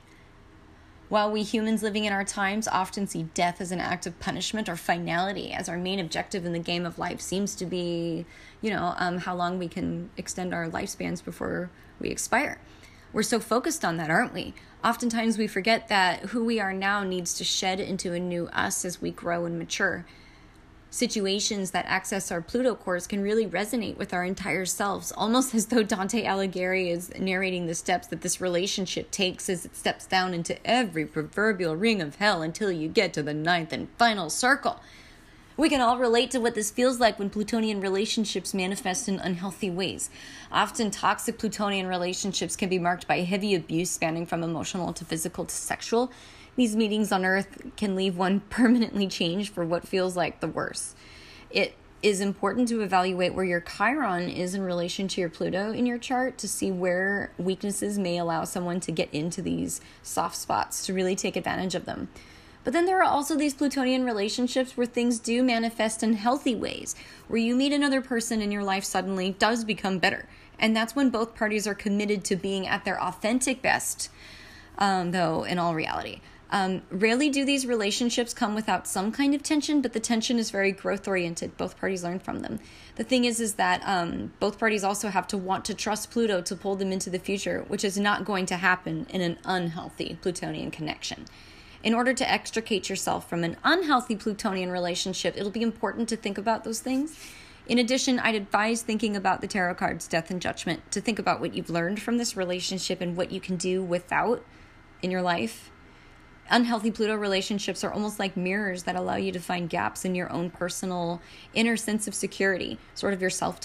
While we humans living in our times often see death as an act of punishment or finality, as our main objective in the game of life seems to be, you know, um, how long we can extend our lifespans before we expire. We're so focused on that, aren't we? Oftentimes we forget that who we are now needs to shed into a new us as we grow and mature. Situations that access our Pluto cores can really resonate with our entire selves, almost as though Dante Alighieri is narrating the steps that this relationship takes as it steps down into every proverbial ring of hell until you get to the ninth and final circle. We can all relate to what this feels like when Plutonian relationships manifest in unhealthy ways. Often toxic Plutonian relationships can be marked by heavy abuse spanning from emotional to physical to sexual. These meetings on Earth can leave one permanently changed for what feels like the worst. It is important to evaluate where your Chiron is in relation to your Pluto in your chart to see where weaknesses may allow someone to get into these soft spots to really take advantage of them. But then there are also these Plutonian relationships where things do manifest in healthy ways, where you meet another person and your life suddenly does become better. And that's when both parties are committed to being at their authentic best, um, though in all reality. Um, rarely do these relationships come without some kind of tension, but the tension is very growth-oriented. Both parties learn from them. The thing is, is that um, both parties also have to want to trust Pluto to pull them into the future, which is not going to happen in an unhealthy Plutonian connection. In order to extricate yourself from an unhealthy Plutonian relationship, it'll be important to think about those things. In addition, I'd advise thinking about the tarot cards, Death and Judgment, to think about what you've learned from this relationship and what you can do without in your life. Unhealthy Pluto relationships are almost like mirrors that allow you to find gaps in your own personal inner sense of security, sort of your self-talk.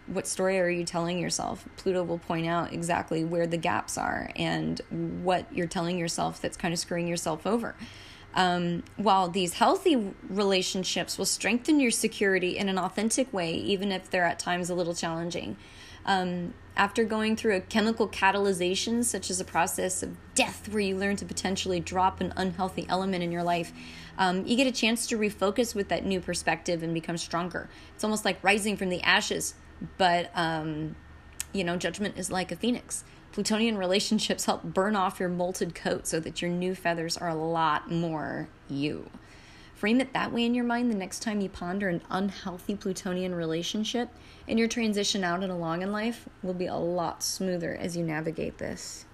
what story are you telling yourself? Pluto will point out exactly where the gaps are and what you're telling yourself that's kind of screwing yourself over. Um, while these healthy relationships will strengthen your security in an authentic way, even if they're at times a little challenging. Um, after going through a chemical catalyzation, such as a process of death where you learn to potentially drop an unhealthy element in your life, um, you get a chance to refocus with that new perspective and become stronger. It's almost like rising from the ashes, but, um, you know, judgment is like a phoenix. Plutonian relationships help burn off your molted coat so that your new feathers are a lot more you. Frame it that way in your mind the next time you ponder an unhealthy Plutonian relationship, and your transition out and along in life will be a lot smoother as you navigate this.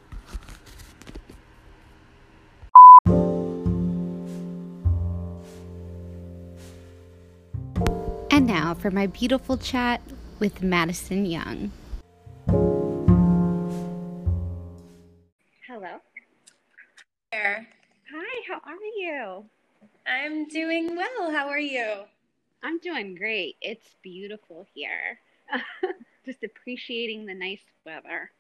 And now for my beautiful chat with Madison Young. Hello. There. Hi, how are you? I'm doing well. How are you? I'm doing great. It's beautiful here. Just appreciating the nice weather.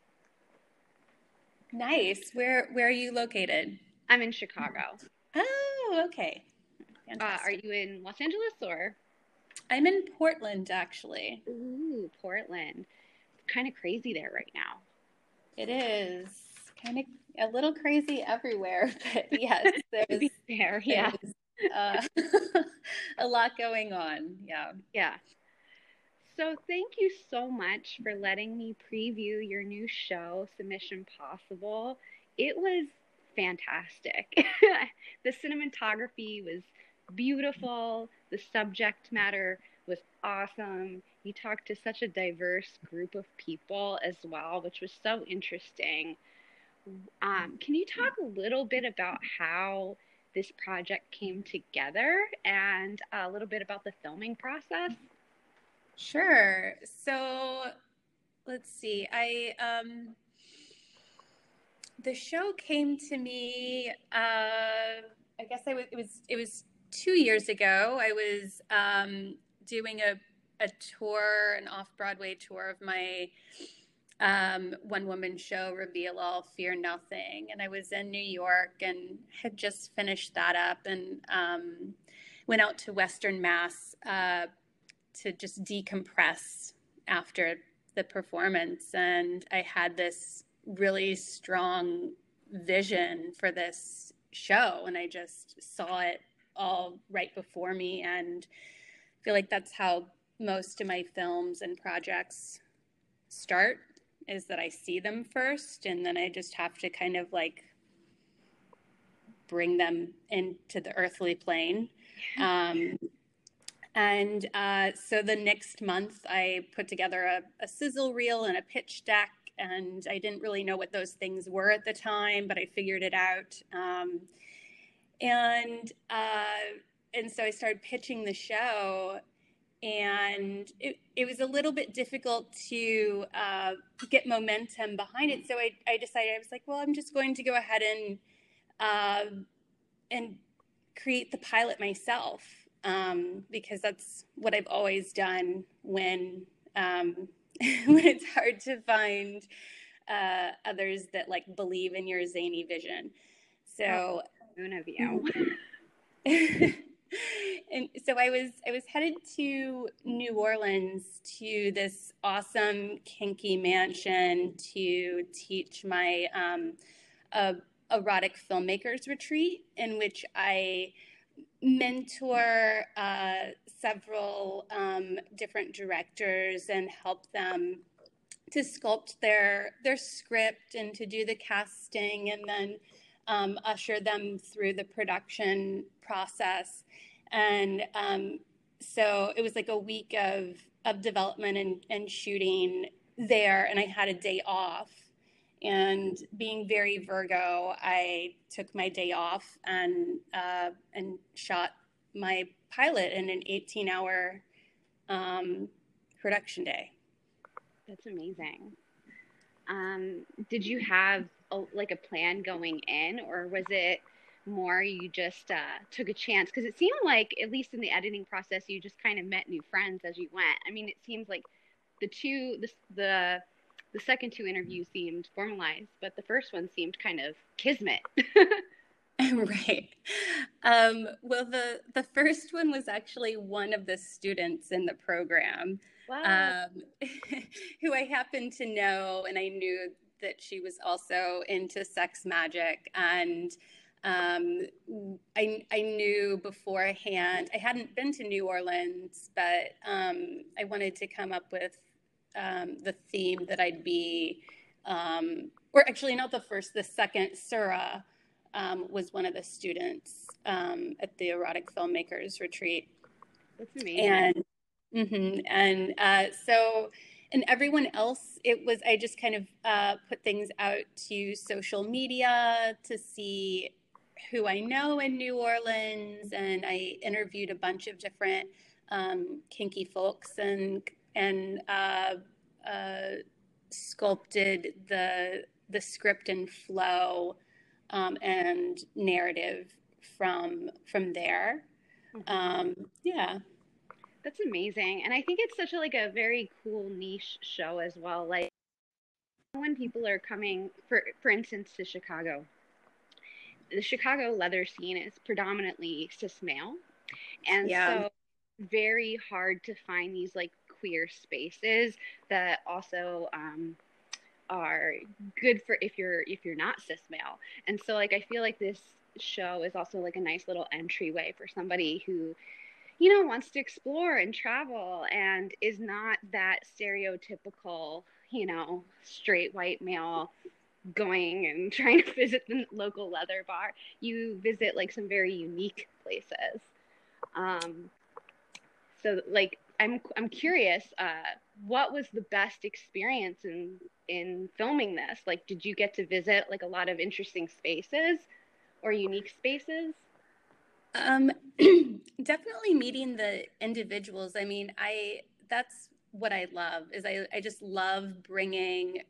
Nice. Where where are you located? I'm in Chicago. Oh, okay. Uh, are you in Los Angeles or? I'm in Portland, actually. Ooh, Portland. It's kind of crazy there right now. It is kind of a little crazy everywhere, but yes, there's there, yeah. there's, uh, a lot going on. Yeah. Yeah. So thank you so much for letting me preview your new show, Submission Possible. It was fantastic. The cinematography was beautiful. The subject matter was awesome. You talked to such a diverse group of people as well, which was so interesting. Um, can you talk a little bit about how this project came together and a little bit about the filming process? Sure. So let's see. I um, the show came to me. Uh, I guess I was. It was. It was two years ago. I was um, doing a a tour, an off Broadway tour of my um, one woman show, Reveal All, Fear Nothing, and I was in New York and had just finished that up and um, went out to Western Mass uh, to just decompress after the performance. And I had this really strong vision for this show, and I just saw it all right before me. And I feel like that's how most of my films and projects start, is that I see them first, and then I just have to kind of like bring them into the earthly plane. Um, and uh, so the next month I put together a, a sizzle reel and a pitch deck, and I didn't really know what those things were at the time, but I figured it out. Um, and uh, and so I started pitching the show, and it, it was a little bit difficult to uh, get momentum behind it. So I, I decided, I was like, well, I'm just going to go ahead and uh, and create the pilot myself, um, because that's what I've always done when um, when it's hard to find uh, others that like believe in your zany vision. So, One of you. and so I was I was headed to New Orleans to this awesome kinky mansion to teach my um, uh, erotic filmmakers retreat, in which I mentor uh, several um, different directors and help them to sculpt their their script and to do the casting, and then um, usher them through the production process. And um, so it was like a week of of development and, and shooting there, and I had a day off. And being very Virgo, I took my day off and uh, and shot my pilot in an eighteen-hour um, production day. That's amazing. Um, did you have a, like a plan going in, or was it more you just uh, took a chance? Because it seemed like, at least in the editing process, you just kind of met new friends as you went. I mean, it seems like the two, the, the, the second two interviews seemed formalized, but the first one seemed kind of kismet. Right. Um, well, the, the first one was actually one of the students in the program, Wow. um, who I happened to know, and I knew that she was also into sex magic. And um, I, I knew beforehand, I hadn't been to New Orleans, but um, I wanted to come up with um, the theme that I'd be, um, or actually not the first, the second, Surah. Um, was one of the students um, at the Erotic Filmmakers Retreat. That's amazing. And mm-hmm, and uh, so, and everyone else, it was, I just kind of uh, put things out to social media to see who I know in New Orleans, and I interviewed a bunch of different um, kinky folks and and uh, uh, sculpted the the script and flow Um, and narrative from from there. Mm-hmm. Um, yeah, that's amazing, and I think it's such a like a very cool niche show as well. Like when people are coming, for for instance, to Chicago, the Chicago leather scene is predominantly cis male, and yeah, so very hard to find these like queer spaces that also um, are good for if you're if you're not cis male. And so like I feel like this show is also like a nice little entryway for somebody who, you know, wants to explore and travel and is not that stereotypical, you know, straight white male going and trying to visit the local leather bar. You visit like some very unique places. Um, so like I'm I'm curious, uh, what was the best experience in in filming this? Like, did you get to visit like a lot of interesting spaces or unique spaces? um, definitely meeting the individuals. I mean, I that's what I love is I I just love bringing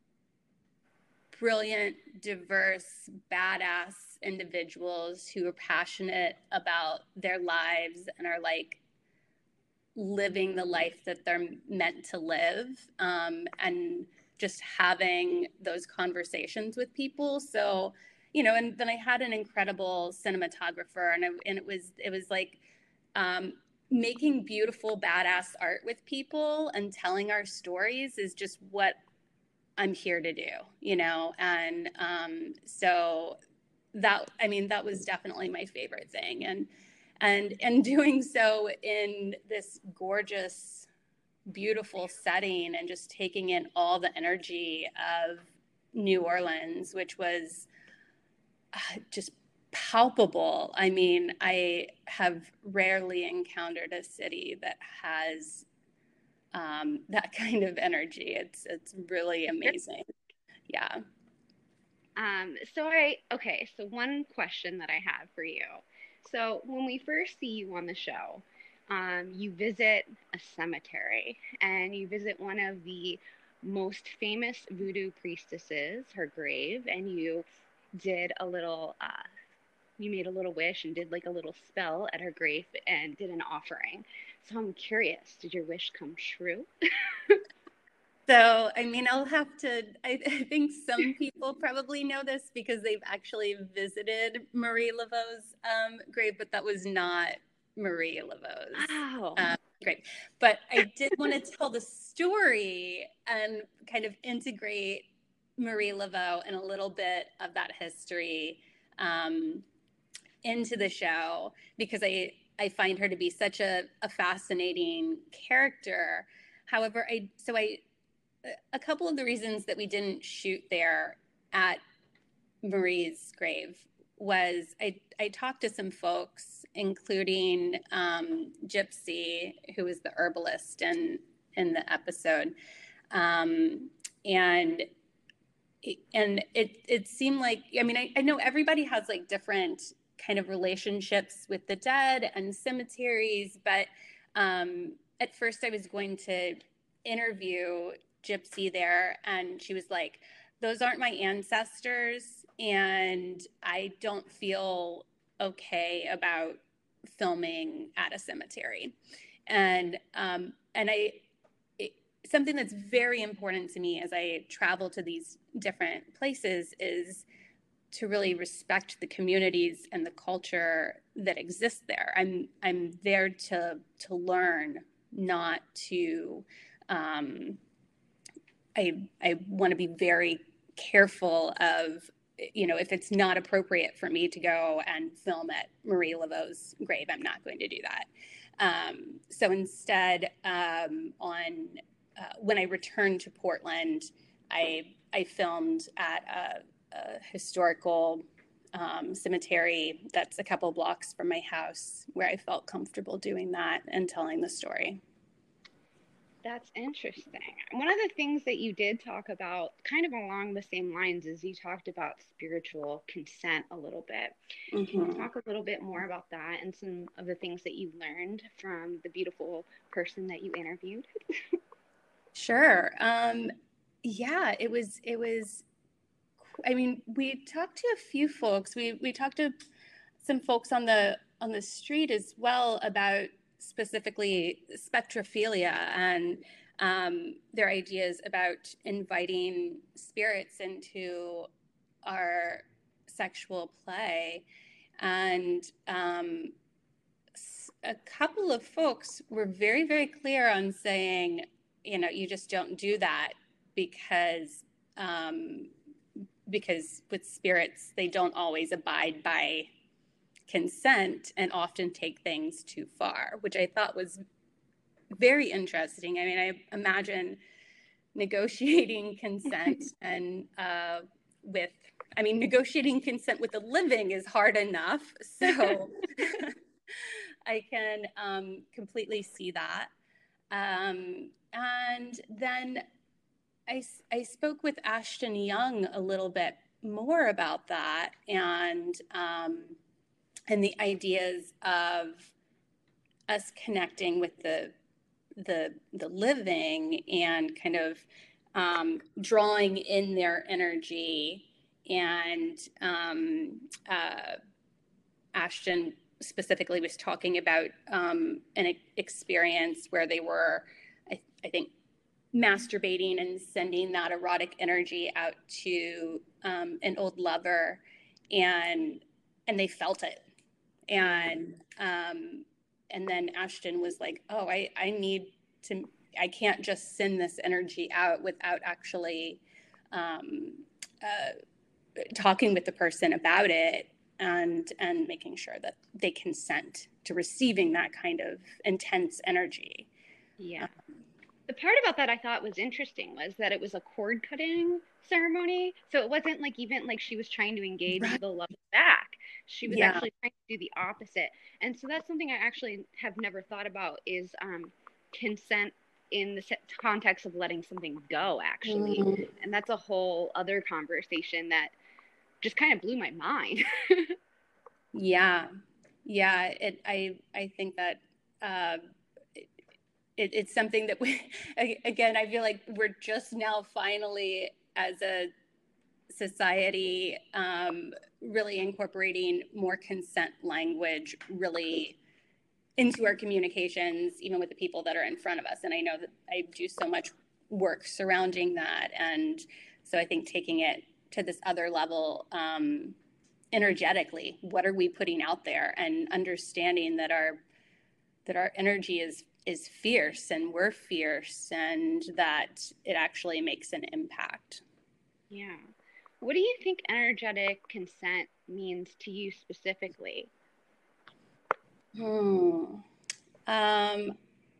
brilliant, diverse, badass individuals who are passionate about their lives and are like living the life that they're meant to live, um, and just having those conversations with people. So, you know, and then I had an incredible cinematographer, and, I, and it was it was like um, making beautiful, badass art with people and telling our stories is just what I'm here to do, you know, and um, so that I mean that was definitely my favorite thing, and and and doing so in this gorgeous, beautiful setting and just taking in all the energy of New Orleans, which was uh, just palpable. I mean, I have rarely encountered a city that has um, that kind of energy. It's it's really amazing. Yeah. Um, so I okay, so one question that I have for you. So when we first see you on the show, um, you visit a cemetery and you visit one of the most famous voodoo priestesses, her grave, and you did a little uh, you made a little wish and did like a little spell at her grave and did an offering. So I'm curious, did your wish come true? So, I mean, I'll have to, I, I think some people probably know this because they've actually visited Marie Laveau's um, grave, but that was not Marie Laveau's Wow. um, grave. But I did want to tell the story and kind of integrate Marie Laveau and a little bit of that history um, into the show because I, I find her to be such a, a fascinating character. However, I, so I, a couple of the reasons that we didn't shoot there at Marie's grave was I, I talked to some folks, including um, Gypsy, who was the herbalist in, in the episode. Um, and and it, it seemed like, I mean, I, I know everybody has like different kind of relationships with the dead and cemeteries, but um, at first I was going to interview Gypsy there, and she was like, those aren't my ancestors, and I don't feel okay about filming at a cemetery. And um, and I, it, something that's very important to me as I travel to these different places is to really respect the communities and the culture that exists there. I'm I'm there to to learn, not to. Um, I I want to be very careful of, you know, if it's not appropriate for me to go and film at Marie Laveau's grave, I'm not going to do that. Um, so instead, um, on uh, when I returned to Portland, I I filmed at a, a historical um, cemetery that's a couple blocks from my house, where I felt comfortable doing that and telling the story. That's interesting. One of the things that you did talk about, kind of along the same lines, is you talked about spiritual consent a little bit. Mm-hmm. Can you talk a little bit more about that and some of the things that you learned from the beautiful person that you interviewed? Sure. Um, yeah, it was, it was, I mean, we talked to a few folks. We, we talked to some folks on the, on the street as well about specifically spectrophilia and um, their ideas about inviting spirits into our sexual play. And um, a couple of folks were very, very clear on saying, you know, you just don't do that because um, because with spirits, they don't always abide by consent and often take things too far, which I thought was very interesting. I mean, I imagine negotiating consent and uh, with, I mean, negotiating consent with the living is hard enough. So I can um, completely see that. Um, and then I, I spoke with Ashton Young a little bit more about that and um, and the ideas of us connecting with the the the living and kind of um, drawing in their energy. And um, uh, Ashton specifically was talking about um, an experience where they were, I, I think, masturbating and sending that erotic energy out to um, an old lover, and and they felt it. And um, and then Ashton was like, oh, I, I need to, I can't just send this energy out without actually um, uh, talking with the person about it and and making sure that they consent to receiving that kind of intense energy. Yeah. Um, the part about that I thought was interesting was that it was a cord cutting ceremony. So it wasn't like even like she was trying to engage right. the love back. She was yeah. actually trying to do the opposite. And so that's something I actually have never thought about is um, consent in the context of letting something go, actually. Mm-hmm. And that's a whole other conversation that just kind of blew my mind. yeah. Yeah. It, I, I think that, uh, It, it's something that we, again, I feel like we're just now finally as a society um, really incorporating more consent language really into our communications, even with the people that are in front of us. And I know that I do so much work surrounding that. And so I think taking it to this other level um, energetically, what are we putting out there, and understanding that our that our energy is is fierce and we're fierce, and that it actually makes an impact. Yeah. What do you think energetic consent means to you specifically? Hmm. Um,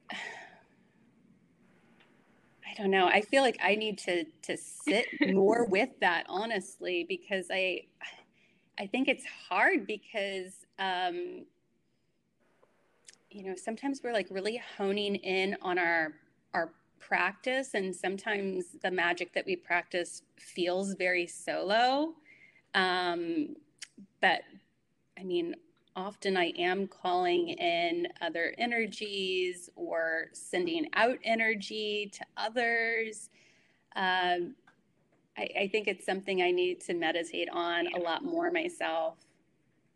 I don't know. I feel like I need to to sit more with that, honestly, because I I think it's hard because um, you know, sometimes we're like really honing in on our our practice, and sometimes the magic that we practice feels very solo. Um, but I mean, often I am calling in other energies or sending out energy to others. Um, I, I think it's something I need to meditate on a lot more myself.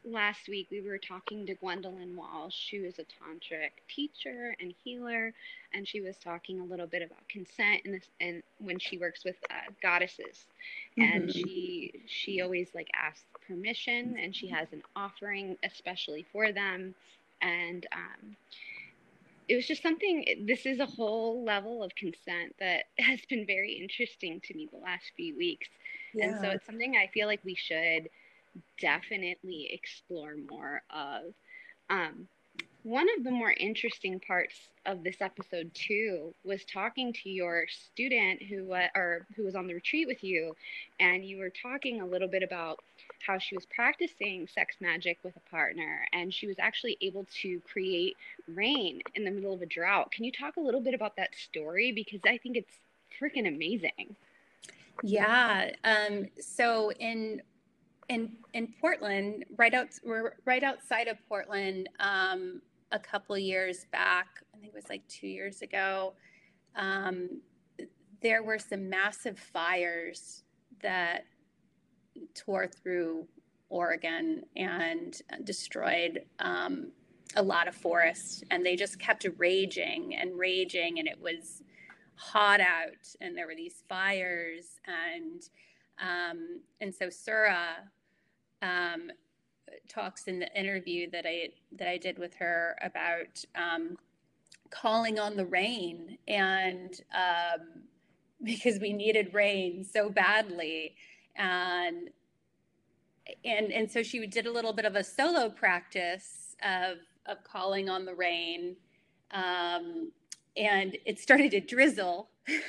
last week we were talking to Gwendolyn Walsh, who is a tantric teacher and healer, and she was talking a little bit about consent and this, and when she works with uh, goddesses, and Mhm. she she always like asks permission, and she has an offering especially for them, and um, it was just something. This is a whole level of consent that has been very interesting to me the last few weeks, and so Yeah. it's something I feel like we should definitely explore more of. Um, one of the more interesting parts of this episode too was talking to your student who uh, or who was on the retreat with you, and you were talking a little bit about how she was practicing sex magic with a partner, and she was actually able to create rain in the middle of a drought. Can you talk a little bit about that story, because I think it's freaking amazing. Yeah. Um, so in in in Portland, right out we're right outside of Portland, um, a couple years back, I think it was like two years ago, um, there were some massive fires that tore through Oregon and destroyed um, a lot of forests, and they just kept raging and raging, and it was hot out, and there were these fires, and um, and so Sura um, talks in the interview that I that I did with her about um, calling on the rain, and um, because we needed rain so badly, and and and so she did a little bit of a solo practice of of calling on the rain, um, and it started to drizzle.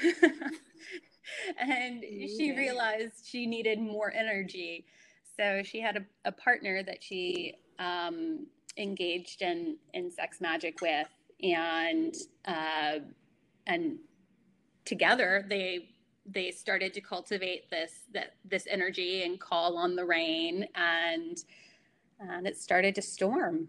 And she realized she needed more energy, so she had a, a partner that she um, engaged in in sex magic with, and uh, and together they they started to cultivate this that this energy and call on the rain, and and it started to storm.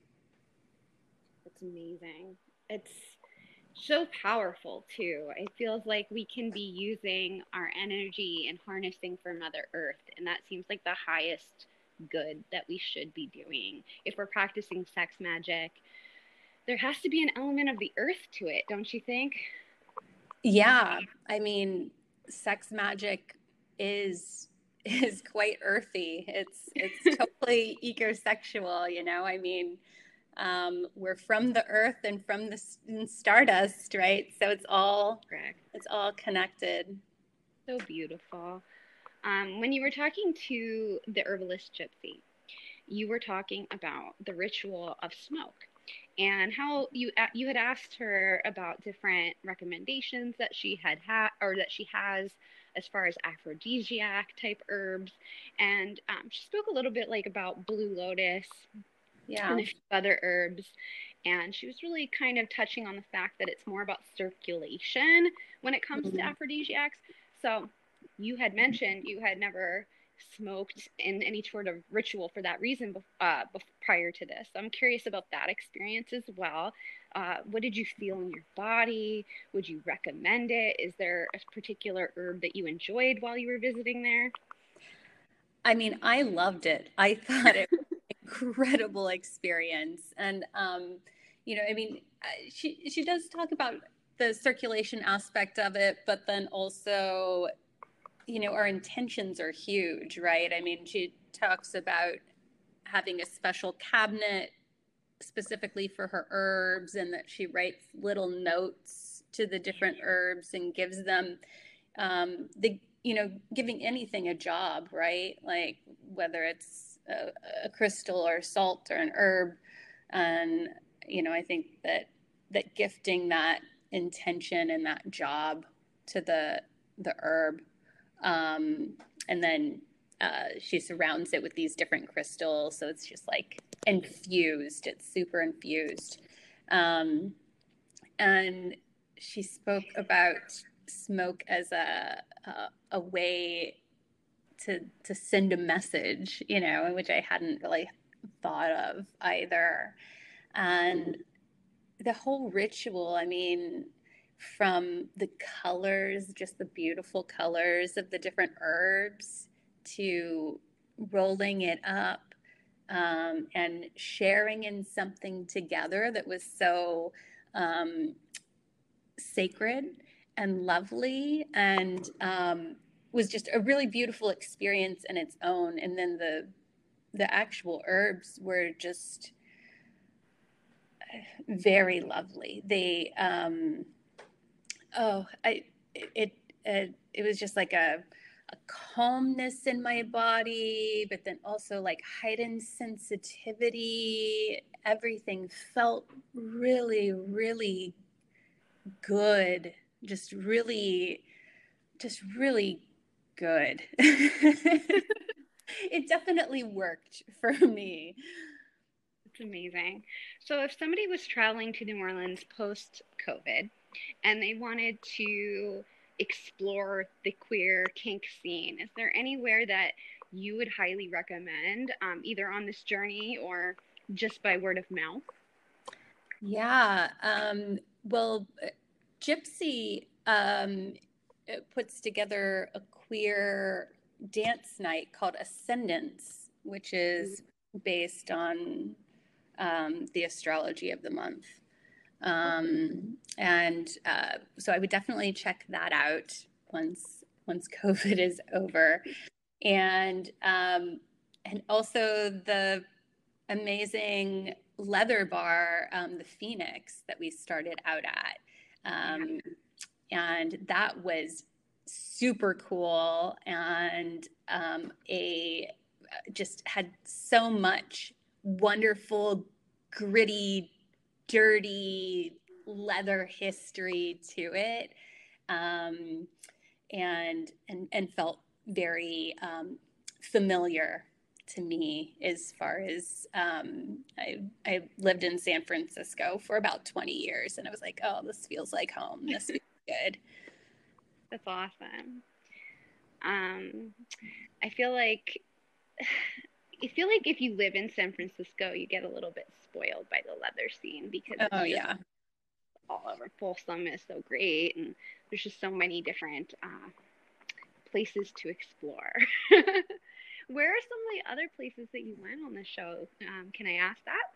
It's amazing. It's so powerful too. It feels like we can be using our energy and harnessing for Mother Earth, and that seems like the highest good that we should be doing. If we're practicing sex magic, there has to be an element of the earth to it, don't you think? Yeah, I mean, sex magic is is quite earthy. It's it's totally ecosexual, you know. I mean, um, we're from the earth and from the stardust, right? So it's all Correct. It's all connected. So beautiful. Um, when you were talking to the herbalist Gypsy, you were talking about the ritual of smoke and how you you had asked her about different recommendations that she had had or that she has as far as aphrodisiac type herbs, and um, she spoke a little bit like about blue lotus Yeah. and a few other herbs, and she was really kind of touching on the fact that it's more about circulation when it comes Mm-hmm. to aphrodisiacs. So you had mentioned you had never smoked in any sort of ritual for that reason uh, prior to this. So I'm curious about that experience as well. Uh, what did you feel in your body? Would you recommend it? Is there a particular herb that you enjoyed while you were visiting there? I mean, I loved it. I thought it was an incredible experience. And, um, you know, I mean, she, she does talk about the circulation aspect of it, but then also, you know, our intentions are huge, right? I mean, she talks about having a special cabinet specifically for her herbs, and that she writes little notes to the different herbs and gives them um, the, you know, giving anything a job, right? Like whether it's a, a crystal or salt or an herb. And, you know, I think that, that gifting that intention and that job to the, the herb, um, and then uh, she surrounds it with these different crystals. So it's just like infused. It's super infused. Um, and she spoke about smoke as a, a, a way to, to send a message, you know, which I hadn't really thought of either. And the whole ritual, I mean, from the colors, just the beautiful colors of the different herbs, to rolling it up um, and sharing in something together that was so um, sacred and lovely, and um, was just a really beautiful experience in its own. And then the the actual herbs were just very lovely. They um, oh, I it it it was just like a a calmness in my body, but then also like heightened sensitivity. Everything felt really, really good. Just really, just really good. It definitely worked for me. It's amazing. So if somebody was traveling to New Orleans post-COVID and they wanted to explore the queer kink scene, is there anywhere that you would highly recommend, um, either on this journey or just by word of mouth? Yeah. Um, well, Gypsy um, puts together a queer dance night called Ascendance, which is based on um, the astrology of the month. Um, and uh, so I would definitely check that out once once COVID is over. And um, and also the amazing leather bar, um, the Phoenix, that we started out at. Um, and that was super cool, and um, a just had so much wonderful, gritty, dirty leather history to it, um, and and and felt very um, familiar to me. As far as um, I I lived in San Francisco for about twenty years, and I was like, oh, this feels like home. This feels good. That's awesome. Um, I feel like I feel like if you live in San Francisco, you get a little bit spoiled by the leather scene because it's Oh just yeah. all over. Folsom is so great, and there's just so many different uh, places to explore. Where are some of the other places that you went on the show? Um, can I ask that?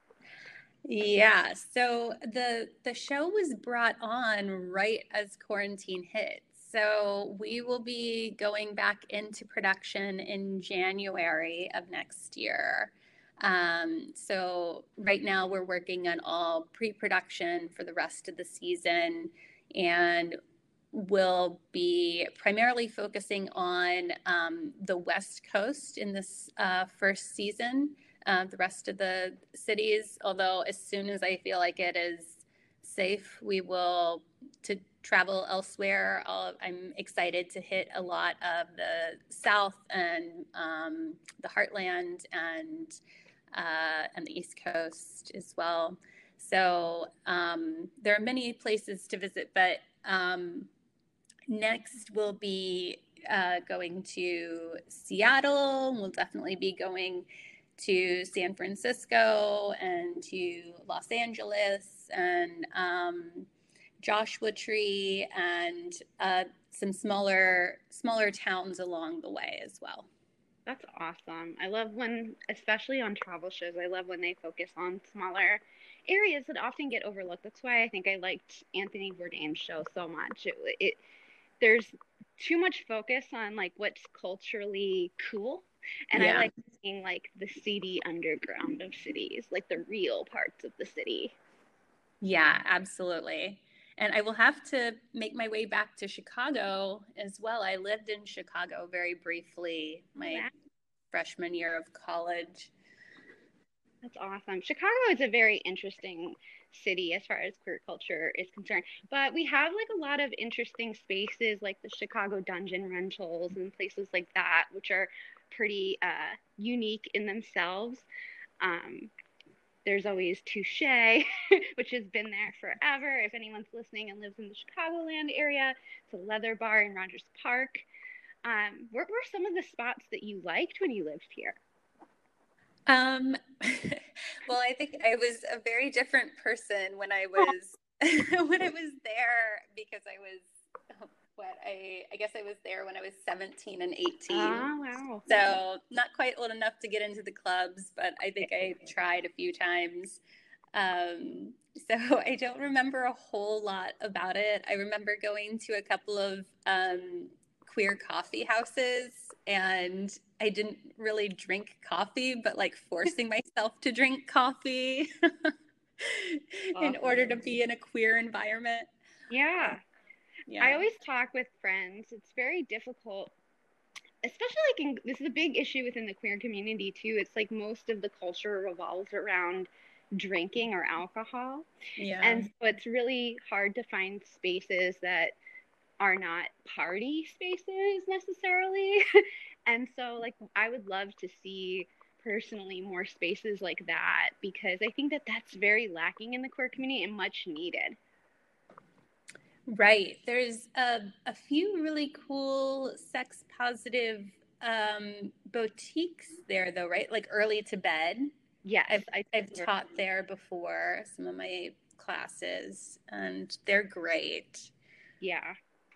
Yeah, so the the show was brought on right as quarantine hit. So we will be going back into production in January of next year. Um, so right now we're working on all pre-production for the rest of the season, and we'll be primarily focusing on um, the West Coast in this uh, first season. Uh, the rest of the cities, although as soon as I feel like it is safe, we will to travel elsewhere. I'll, I'm excited to hit a lot of the South and um, the Heartland and uh, and the East Coast as well. So um, there are many places to visit, but um, next we'll be uh, going to Seattle. We'll definitely be going to San Francisco and to Los Angeles and um, Joshua Tree and uh, some smaller smaller towns along the way as well. That's awesome. I love when, especially on travel shows, I love when they focus on smaller areas that often get overlooked. That's why I think I liked Anthony Bourdain's show so much. It, it there's too much focus on like what's culturally cool, and Yeah. I like seeing like the seedy underground of cities, like the real parts of the city. Yeah, absolutely. And I will have to make my way back to Chicago as well. I lived in Chicago very briefly my Wow. freshman year of college. That's awesome. Chicago is a very interesting city as far as queer culture is concerned. But we have like a lot of interesting spaces like the Chicago Dungeon Rentals and places like that, which are pretty uh, unique in themselves. Um, there's always Touche, which has been there forever. If anyone's listening and lives in the Chicagoland area, it's a leather bar in Rogers Park. Um, what were some of the spots that you liked when you lived here? Um, well, I think I was a very different person when I was when I was there because I was what I I guess I was there when I was seventeen and eighteen. Oh, wow. So not quite old enough to get into the clubs, but I think I tried a few times. Um, so I don't remember a whole lot about it. I remember going to a couple of um, queer coffee houses, and I didn't really drink coffee, but like forcing myself to drink coffee in order to be in a queer environment. Yeah. Yeah. I always talk with friends. It's very difficult, especially like in, this is a big issue within the queer community too. It's like most of the culture revolves around drinking or alcohol. Yeah. And so it's really hard to find spaces that are not party spaces necessarily. And so like I would love to see personally more spaces like that, because I think that that's very lacking in the queer community and much needed. Right. There's a, a few really cool sex positive um, boutiques there, though, right? Like Early to Bed. Yes. I've, I, I've taught there before, some of my classes, and they're great. Yeah.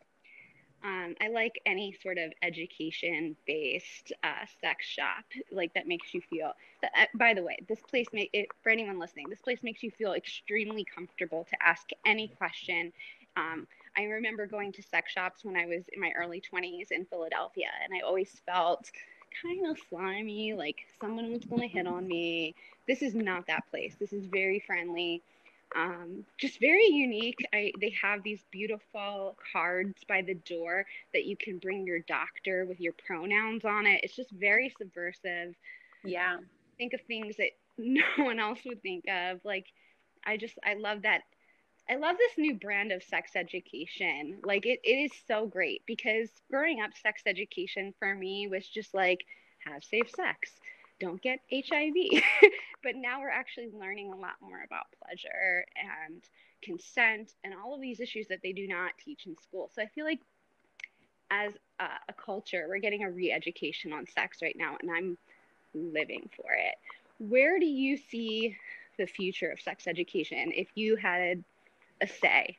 Um, I like any sort of education-based uh, sex shop, like that makes you feel. That, uh, by the way, this place make it for anyone listening. This place makes you feel extremely comfortable to ask any question. Um, I remember going to sex shops when I was in my early twenties in Philadelphia, and I always felt kind of slimy, like someone was going to hit on me. This is not that place. This is very friendly. Um, just very unique. I, they have these beautiful cards by the door that you can bring your doctor with your pronouns on it. It's just very subversive. Yeah. Think of things that no one else would think of. Like, I just, I love that. I love this new brand of sex education. Like, it, it is so great, because growing up, sex education for me was just like, have safe sex. Don't get H I V. But now we're actually learning a lot more about pleasure and consent and all of these issues that they do not teach in school. So I feel like as a, a culture, we're getting a re-education on sex right now, and I'm living for it. Where do you see the future of sex education if you had a say?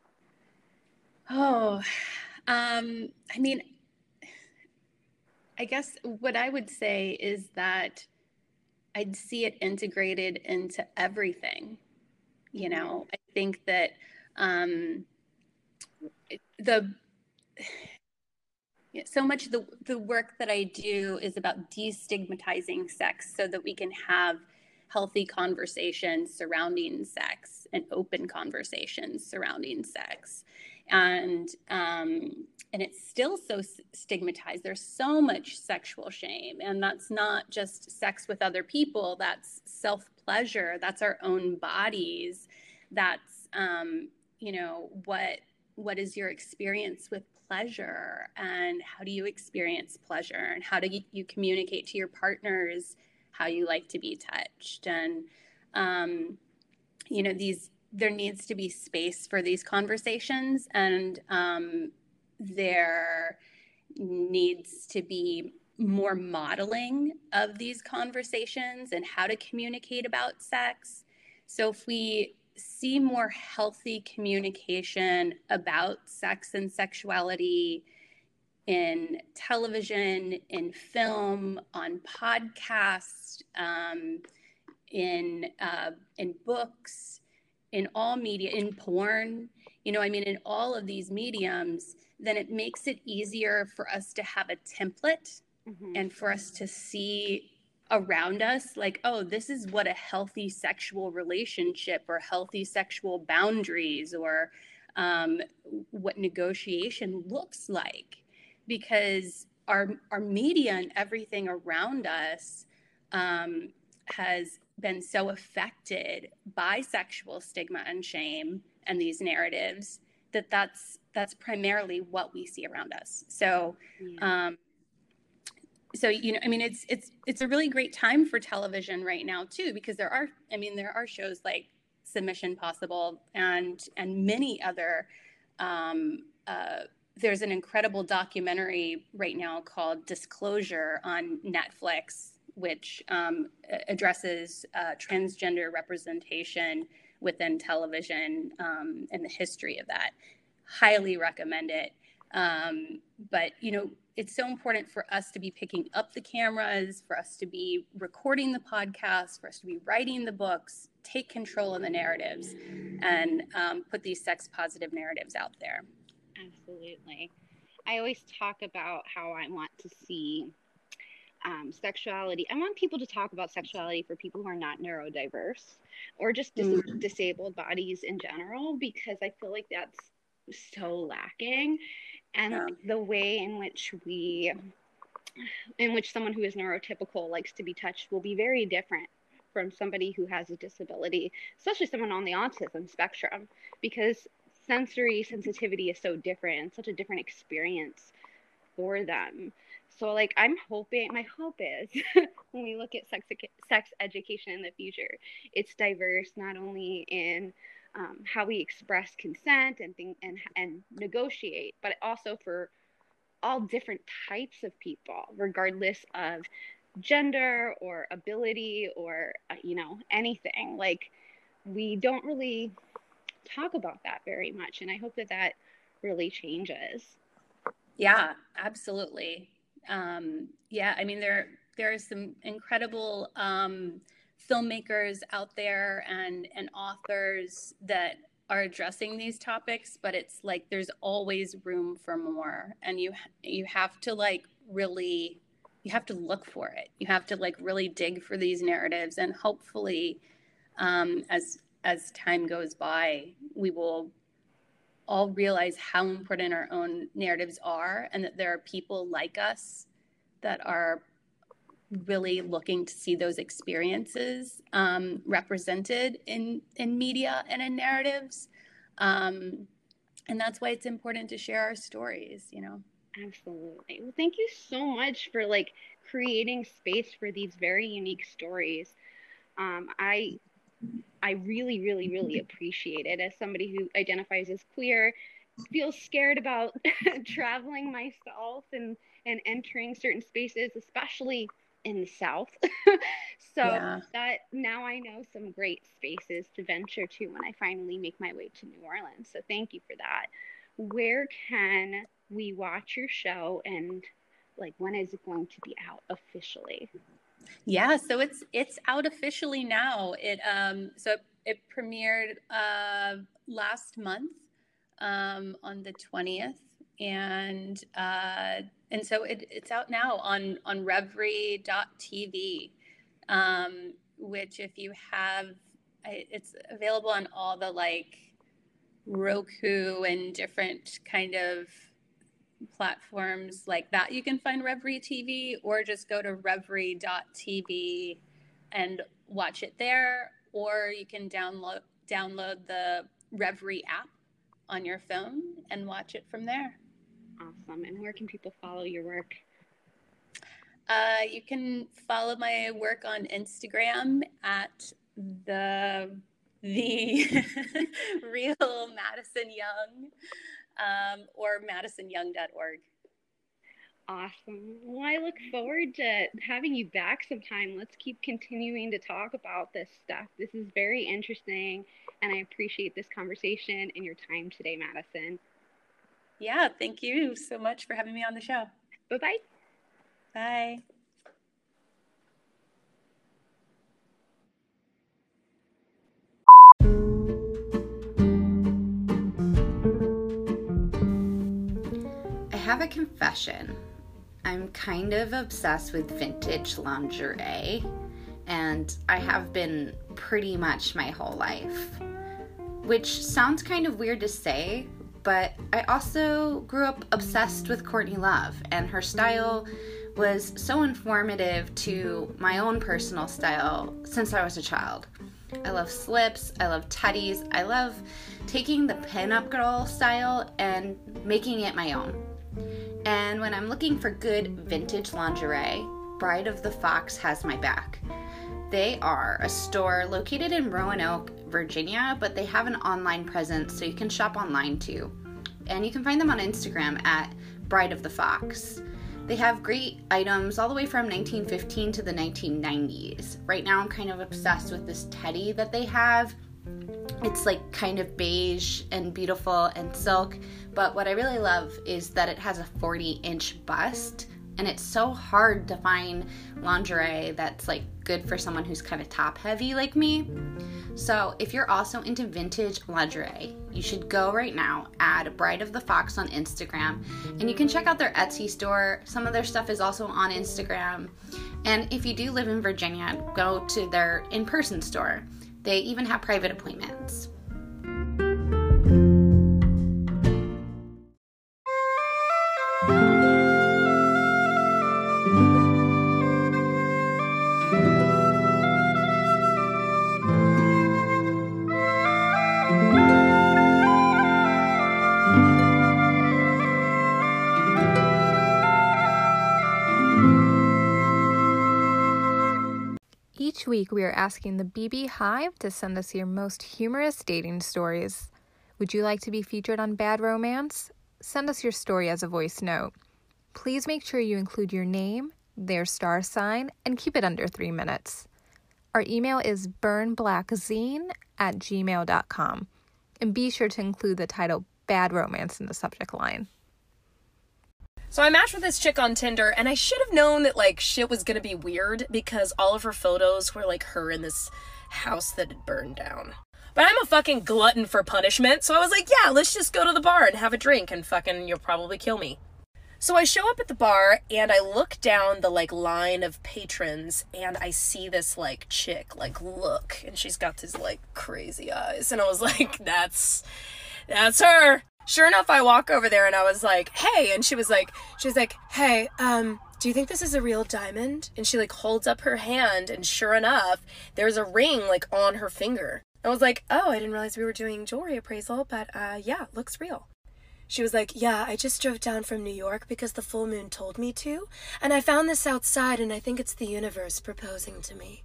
Oh, um, I mean, I guess what I would say is that I'd see it integrated into everything. You know, I think that um, the so much of the the work that I do is about destigmatizing sex so that we can have healthy conversations surrounding sex and open conversations surrounding sex. And um, and it's still so stigmatized. There's so much sexual shame, and that's not just sex with other people. That's self-pleasure. That's our own bodies. That's um, you know, what what is your experience with pleasure, and how do you experience pleasure, and how do you, you communicate to your partners how you like to be touched, and um, you know, these. There needs to be space for these conversations, and um, there needs to be more modeling of these conversations and how to communicate about sex. So if we see more healthy communication about sex and sexuality in television, in film, on podcasts, um, in uh, in books, in all media, in porn, you know, I mean, in all of these mediums, then it makes it easier for us to have a template mm-hmm. and for us to see around us, like, oh, this is what a healthy sexual relationship or healthy sexual boundaries or um, what negotiation looks like. Because our, our media and everything around us um, has been so affected by sexual stigma and shame and these narratives that that's that's primarily what we see around us. So, yeah. um, so you know, I mean, it's it's it's a really great time for television right now too, because there are, I mean, there are shows like Submission Possible and and many other. Um, uh, there's an incredible documentary right now called Disclosure on Netflix, which um, addresses uh, transgender representation within television um, and the history of that. Highly recommend it. Um, but, you know, it's so important for us to be picking up the cameras, for us to be recording the podcast, for us to be writing the books, take control of the narratives, and um, put these sex positive narratives out there. Absolutely. I always talk about how I want to see um, sexuality. I want people to talk about sexuality for people who are not neurodiverse or just dis- mm. disabled bodies in general, because I feel like that's so lacking. And yeah. the way in which we, in which someone who is neurotypical likes to be touched will be very different from somebody who has a disability, especially someone on the autism spectrum, because sensory sensitivity is so different and such a different experience for them. So like, I'm hoping, my hope is when we look at sex, sex education in the future, it's diverse, not only in Um, how we express consent and think, and and negotiate, but also for all different types of people, regardless of gender or ability or uh, you know, anything. Like, we don't really talk about that very much, and I hope that that really changes. Yeah, absolutely. Um, yeah, I mean, there there are some incredible um, filmmakers out there and and authors that are addressing these topics, but it's like there's always room for more, and you you have to like really you have to look for it. You have to like really dig for these narratives, and hopefully um, as as time goes by, we will all realize how important our own narratives are, and that there are people like us that are really looking to see those experiences um, represented in, in media and in narratives. Um, and that's why it's important to share our stories, you know? Absolutely. Well, thank you so much for like creating space for these very unique stories. Um, I, I really, really, really appreciate it. As somebody who identifies as queer, feels scared about traveling myself and, and entering certain spaces, especially in the South. so yeah. that now I know some great spaces to venture to when I finally make my way to New Orleans. So thank you for that. Where can we watch your show, and like, when is it going to be out officially? Yeah, so it's it's out officially now. It um so it, it premiered uh last month um on the twentieth, and uh and so it, it's out now on on Revry dot T V, um which, if you have, it's available on all the like Roku and different kind of platforms like that. You can find Revry T V, or just go to Revry dot T V and watch it there, or you can download download the Revry app on your phone and watch it from there. Awesome. And where can people follow your work? Uh, you can follow my work on Instagram at the the real Madison Young, um, or madison young dot org. Awesome. Well, I look forward to having you back sometime. Let's keep continuing to talk about this stuff. This is very interesting, and I appreciate this conversation and your time today, Madison. Yeah, thank you so much for having me on the show. Bye-bye. Bye. I have a confession. I'm kind of obsessed with vintage lingerie, and I have been pretty much my whole life. Which sounds kind of weird to say, but I also grew up obsessed with Courtney Love, and her style was so informative to my own personal style since I was a child. I love slips, I love teddies, I love taking the pinup girl style and making it my own. And when I'm looking for good vintage lingerie, Bride of the Fox has my back. They are a store located in Roanoke, Virginia, but they have an online presence, so you can shop online too. And you can find them on Instagram at Bride of the Fox. They have great items all the way from nineteen fifteen to the nineteen nineties. Right now I'm kind of obsessed with this teddy that they have. It's like kind of beige and beautiful and silk, but what I really love is that it has a forty inch bust, and it's so hard to find lingerie that's like good for someone who's kind of top heavy like me. So if you're also into vintage lingerie, you should go right now, add Bride of the Fox on Instagram, and you can check out their Etsy store. Some of their stuff is also on Instagram. And if you do live in Virginia, go to their in-person store. They even have private appointments. Each week, we are asking the B B Hive to send us your most humorous dating stories. Would you like to be featured on Bad Romance? Send us your story as a voice note. Please make sure you include your name, their star sign, and keep it under three minutes. Our email is burnblackzine at gmail dot com. And be sure to include the title Bad Romance in the subject line. So I matched with this chick on Tinder, and I should have known that, like, shit was gonna be weird because all of her photos were, like, her in this house that had burned down. But I'm a fucking glutton for punishment, so I was like, yeah, let's just go to the bar and have a drink, and fucking, you'll probably kill me. So I show up at the bar, and I look down the, like, line of patrons, and I see this, like, chick, like, look, and she's got these, like, crazy eyes, and I was like, that's, that's her. Sure enough, I walk over there and I was like, hey, and she was like, she was like, hey, um, do you think this is a real diamond? And she like holds up her hand, and sure enough, there's a ring like on her finger. I was like, oh, I didn't realize we were doing jewelry appraisal, but uh, yeah, it looks real. She was like, yeah, I just drove down from New York because the full moon told me to, and I found this outside, and I think it's the universe proposing to me.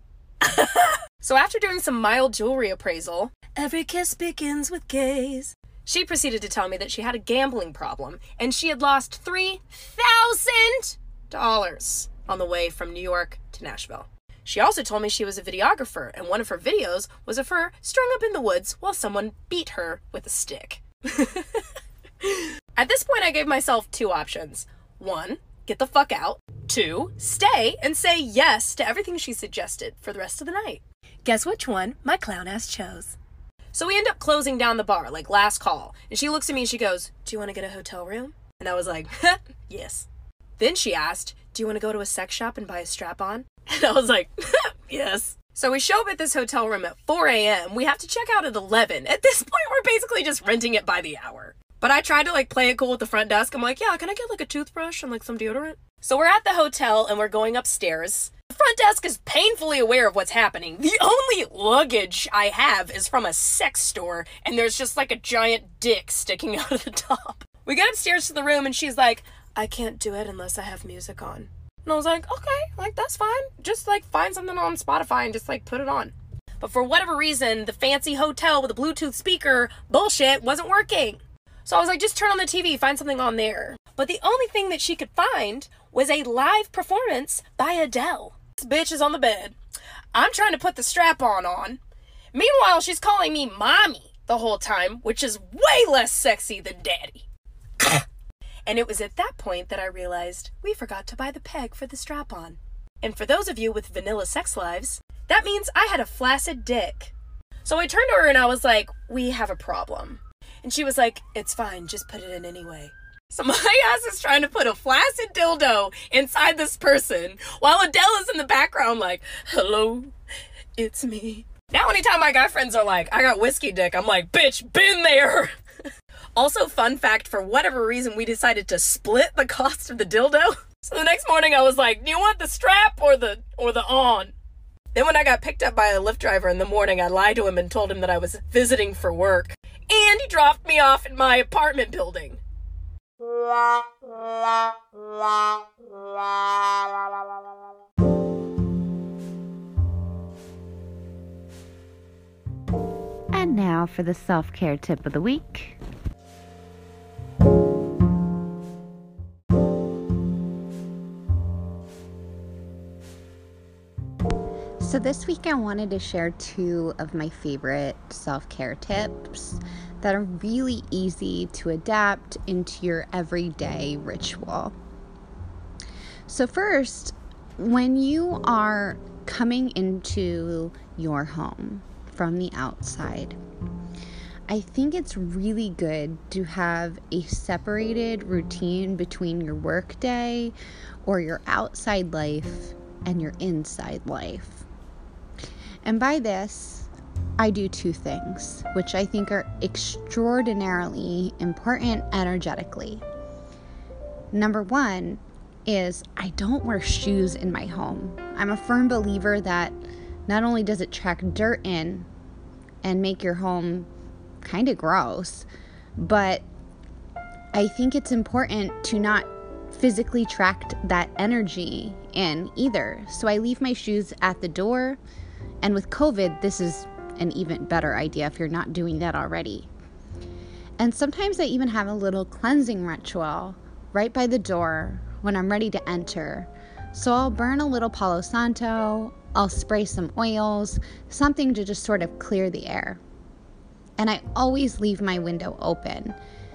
So after doing some mild jewelry appraisal, every kiss begins with gaze, she proceeded to tell me that she had a gambling problem, and she had lost three thousand dollars on the way from New York to Nashville. She also told me she was a videographer, and one of her videos was of her strung up in the woods while someone beat her with a stick. At this point, I gave myself two options. One, get the fuck out. Two, stay and say yes to everything she suggested for the rest of the night. Guess which one my clown ass chose. So we end up closing down the bar, like last call. And she looks at me and she goes, do you want to get a hotel room? And I was like, yes. Then she asked, do you want to go to a sex shop and buy a strap-on? And I was like, yes. So we show up at this hotel room at four a.m. We have to check out at eleven. At this point, we're basically just renting it by the hour. But I tried to like play it cool with the front desk. I'm like, yeah, can I get like a toothbrush and like some deodorant? So we're at the hotel and we're going upstairs. The front desk is painfully aware of what's happening. The only luggage I have is from a sex store, and there's just like a giant dick sticking out of the top. We get upstairs to the room and she's like, I can't do it unless I have music on. And I was like, okay, like that's fine. Just like find something on Spotify and just like put it on. But for whatever reason, the fancy hotel with a Bluetooth speaker bullshit wasn't working. So I was like, just turn on the T V, find something on there. But the only thing that she could find was a live performance by Adele. This bitch is on the bed. I'm trying to put the strap-on on. Meanwhile, she's calling me mommy the whole time, which is way less sexy than daddy. And it was at that point that I realized we forgot to buy the peg for the strap-on. And for those of you with vanilla sex lives, that means I had a flaccid dick. So I turned to her and I was like, we have a problem. And she was like, it's fine, just put it in anyway. So my ass is trying to put a flaccid dildo inside this person while Adele is in the background like, hello, it's me. Now anytime my guy friends are like, I got whiskey dick, I'm like, bitch, been there. Also, fun fact, for whatever reason, we decided to split the cost of the dildo. So the next morning I was like, do you want the strap or the or the on? Then when I got picked up by a Lyft driver in the morning, I lied to him and told him that I was visiting for work. And he dropped me off in my apartment building. And now for the self-care tip of the week. So this week I wanted to share two of my favorite self-care tips that are really easy to adapt into your everyday ritual. So first, when you are coming into your home from the outside, I think it's really good to have a separated routine between your work day or your outside life and your inside life. And by this, I do two things, which I think are extraordinarily important energetically. Number one is I don't wear shoes in my home. I'm a firm believer that not only does it track dirt in and make your home kind of gross, but I think it's important to not physically track that energy in either. So I leave my shoes at the door, and with COVID, this is an even better idea if you're not doing that already. And sometimes I even have a little cleansing ritual right by the door when I'm ready to enter. So I'll burn a little Palo Santo, I'll spray some oils, something to just sort of clear the air. And I always leave my window open.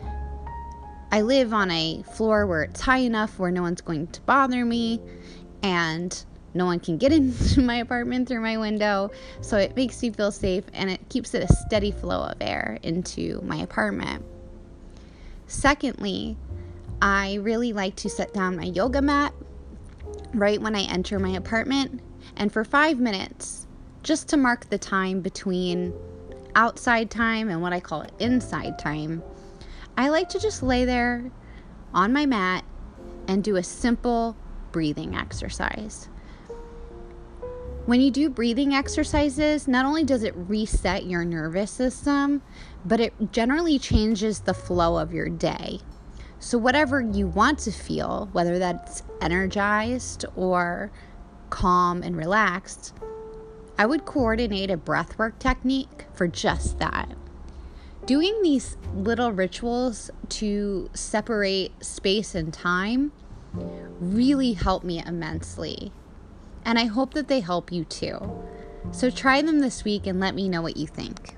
I live on a floor where it's high enough where no one's going to bother me, and no one can get into my apartment through my window, so it makes me feel safe and it keeps it a steady flow of air into my apartment. Secondly, I really like to set down my yoga mat right when I enter my apartment, and for five minutes, just to mark the time between outside time and what I call inside time, I like to just lay there on my mat and do a simple breathing exercise. When you do breathing exercises, not only does it reset your nervous system, but it generally changes the flow of your day. So whatever you want to feel, whether that's energized or calm and relaxed, I would coordinate a breathwork technique for just that. Doing these little rituals to separate space and time really helped me immensely. And I hope that they help you too. So try them this week and let me know what you think.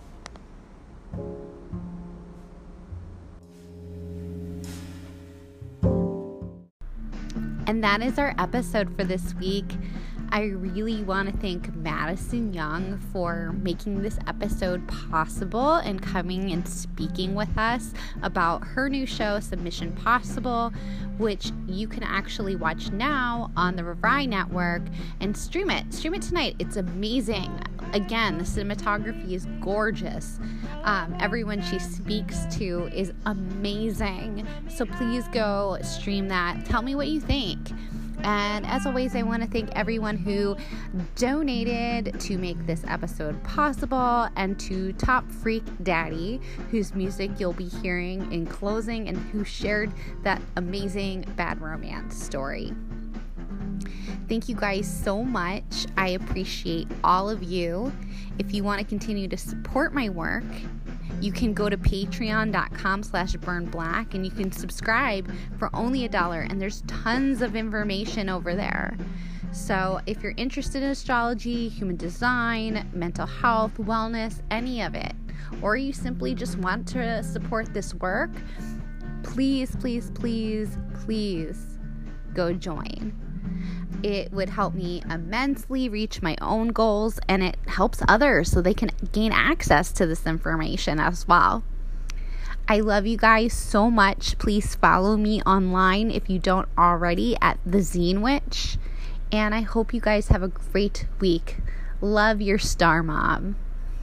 And that is our episode for this week. I really want to thank Madison Young for making this episode possible and coming and speaking with us about her new show, Submission Possible, which you can actually watch now on the Revry Network and stream it. Stream it tonight. It's amazing. Again, the cinematography is gorgeous. Um, everyone she speaks to is amazing. So please go stream that. Tell me what you think. And as always, I want to thank everyone who donated to make this episode possible, and to Top Freak Daddy, whose music you'll be hearing in closing and who shared that amazing Bad Romance story. Thank you guys so much. I appreciate all of you. If you want to continue to support my work, you can go to patreon.com slash burnblack and you can subscribe for only a dollar, and there's tons of information over there. So if you're interested in astrology, human design, mental health, wellness, any of it, or you simply just want to support this work, please, please, please, please go join. It would help me immensely reach my own goals, and it helps others so they can gain access to this information as well. I love you guys so much. Please follow me online if you don't already at The Zine Witch, and I hope you guys have a great week. Love, your Star Mom.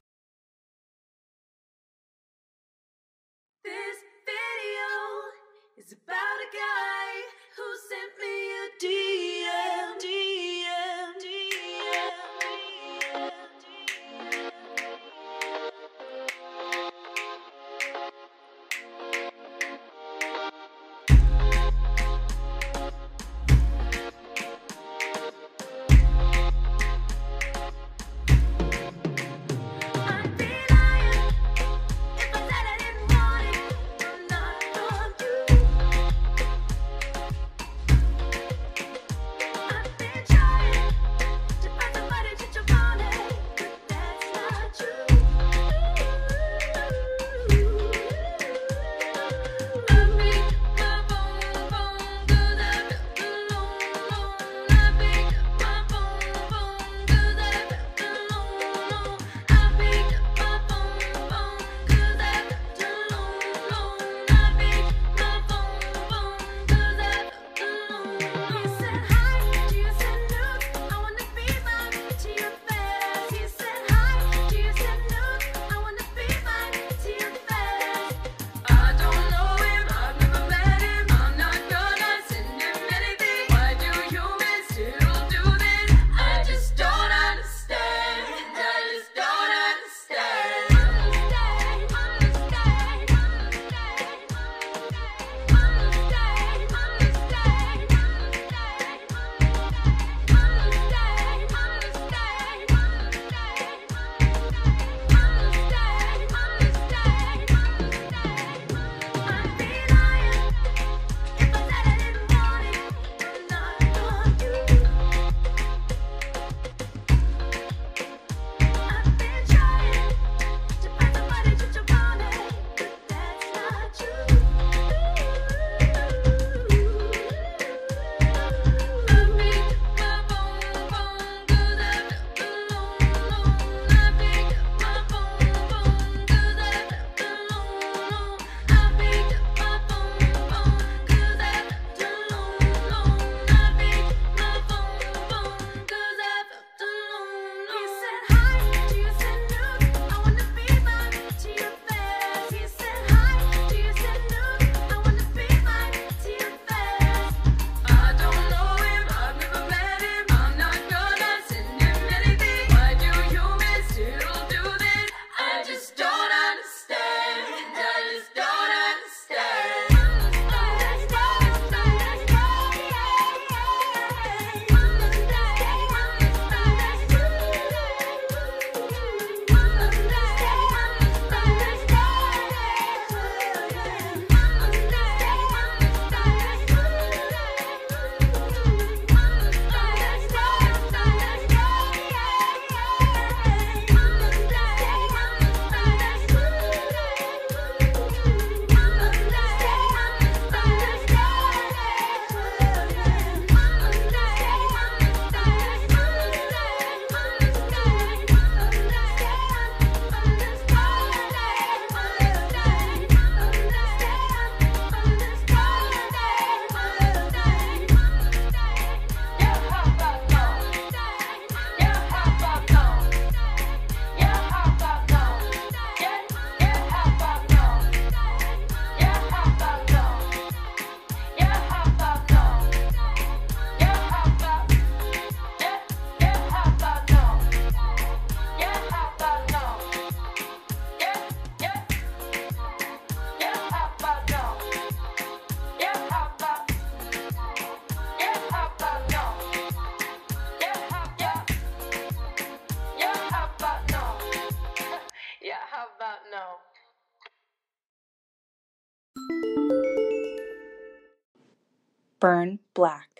This video is about a guy who sent me a D M, D M, D M, D M. Burn Black.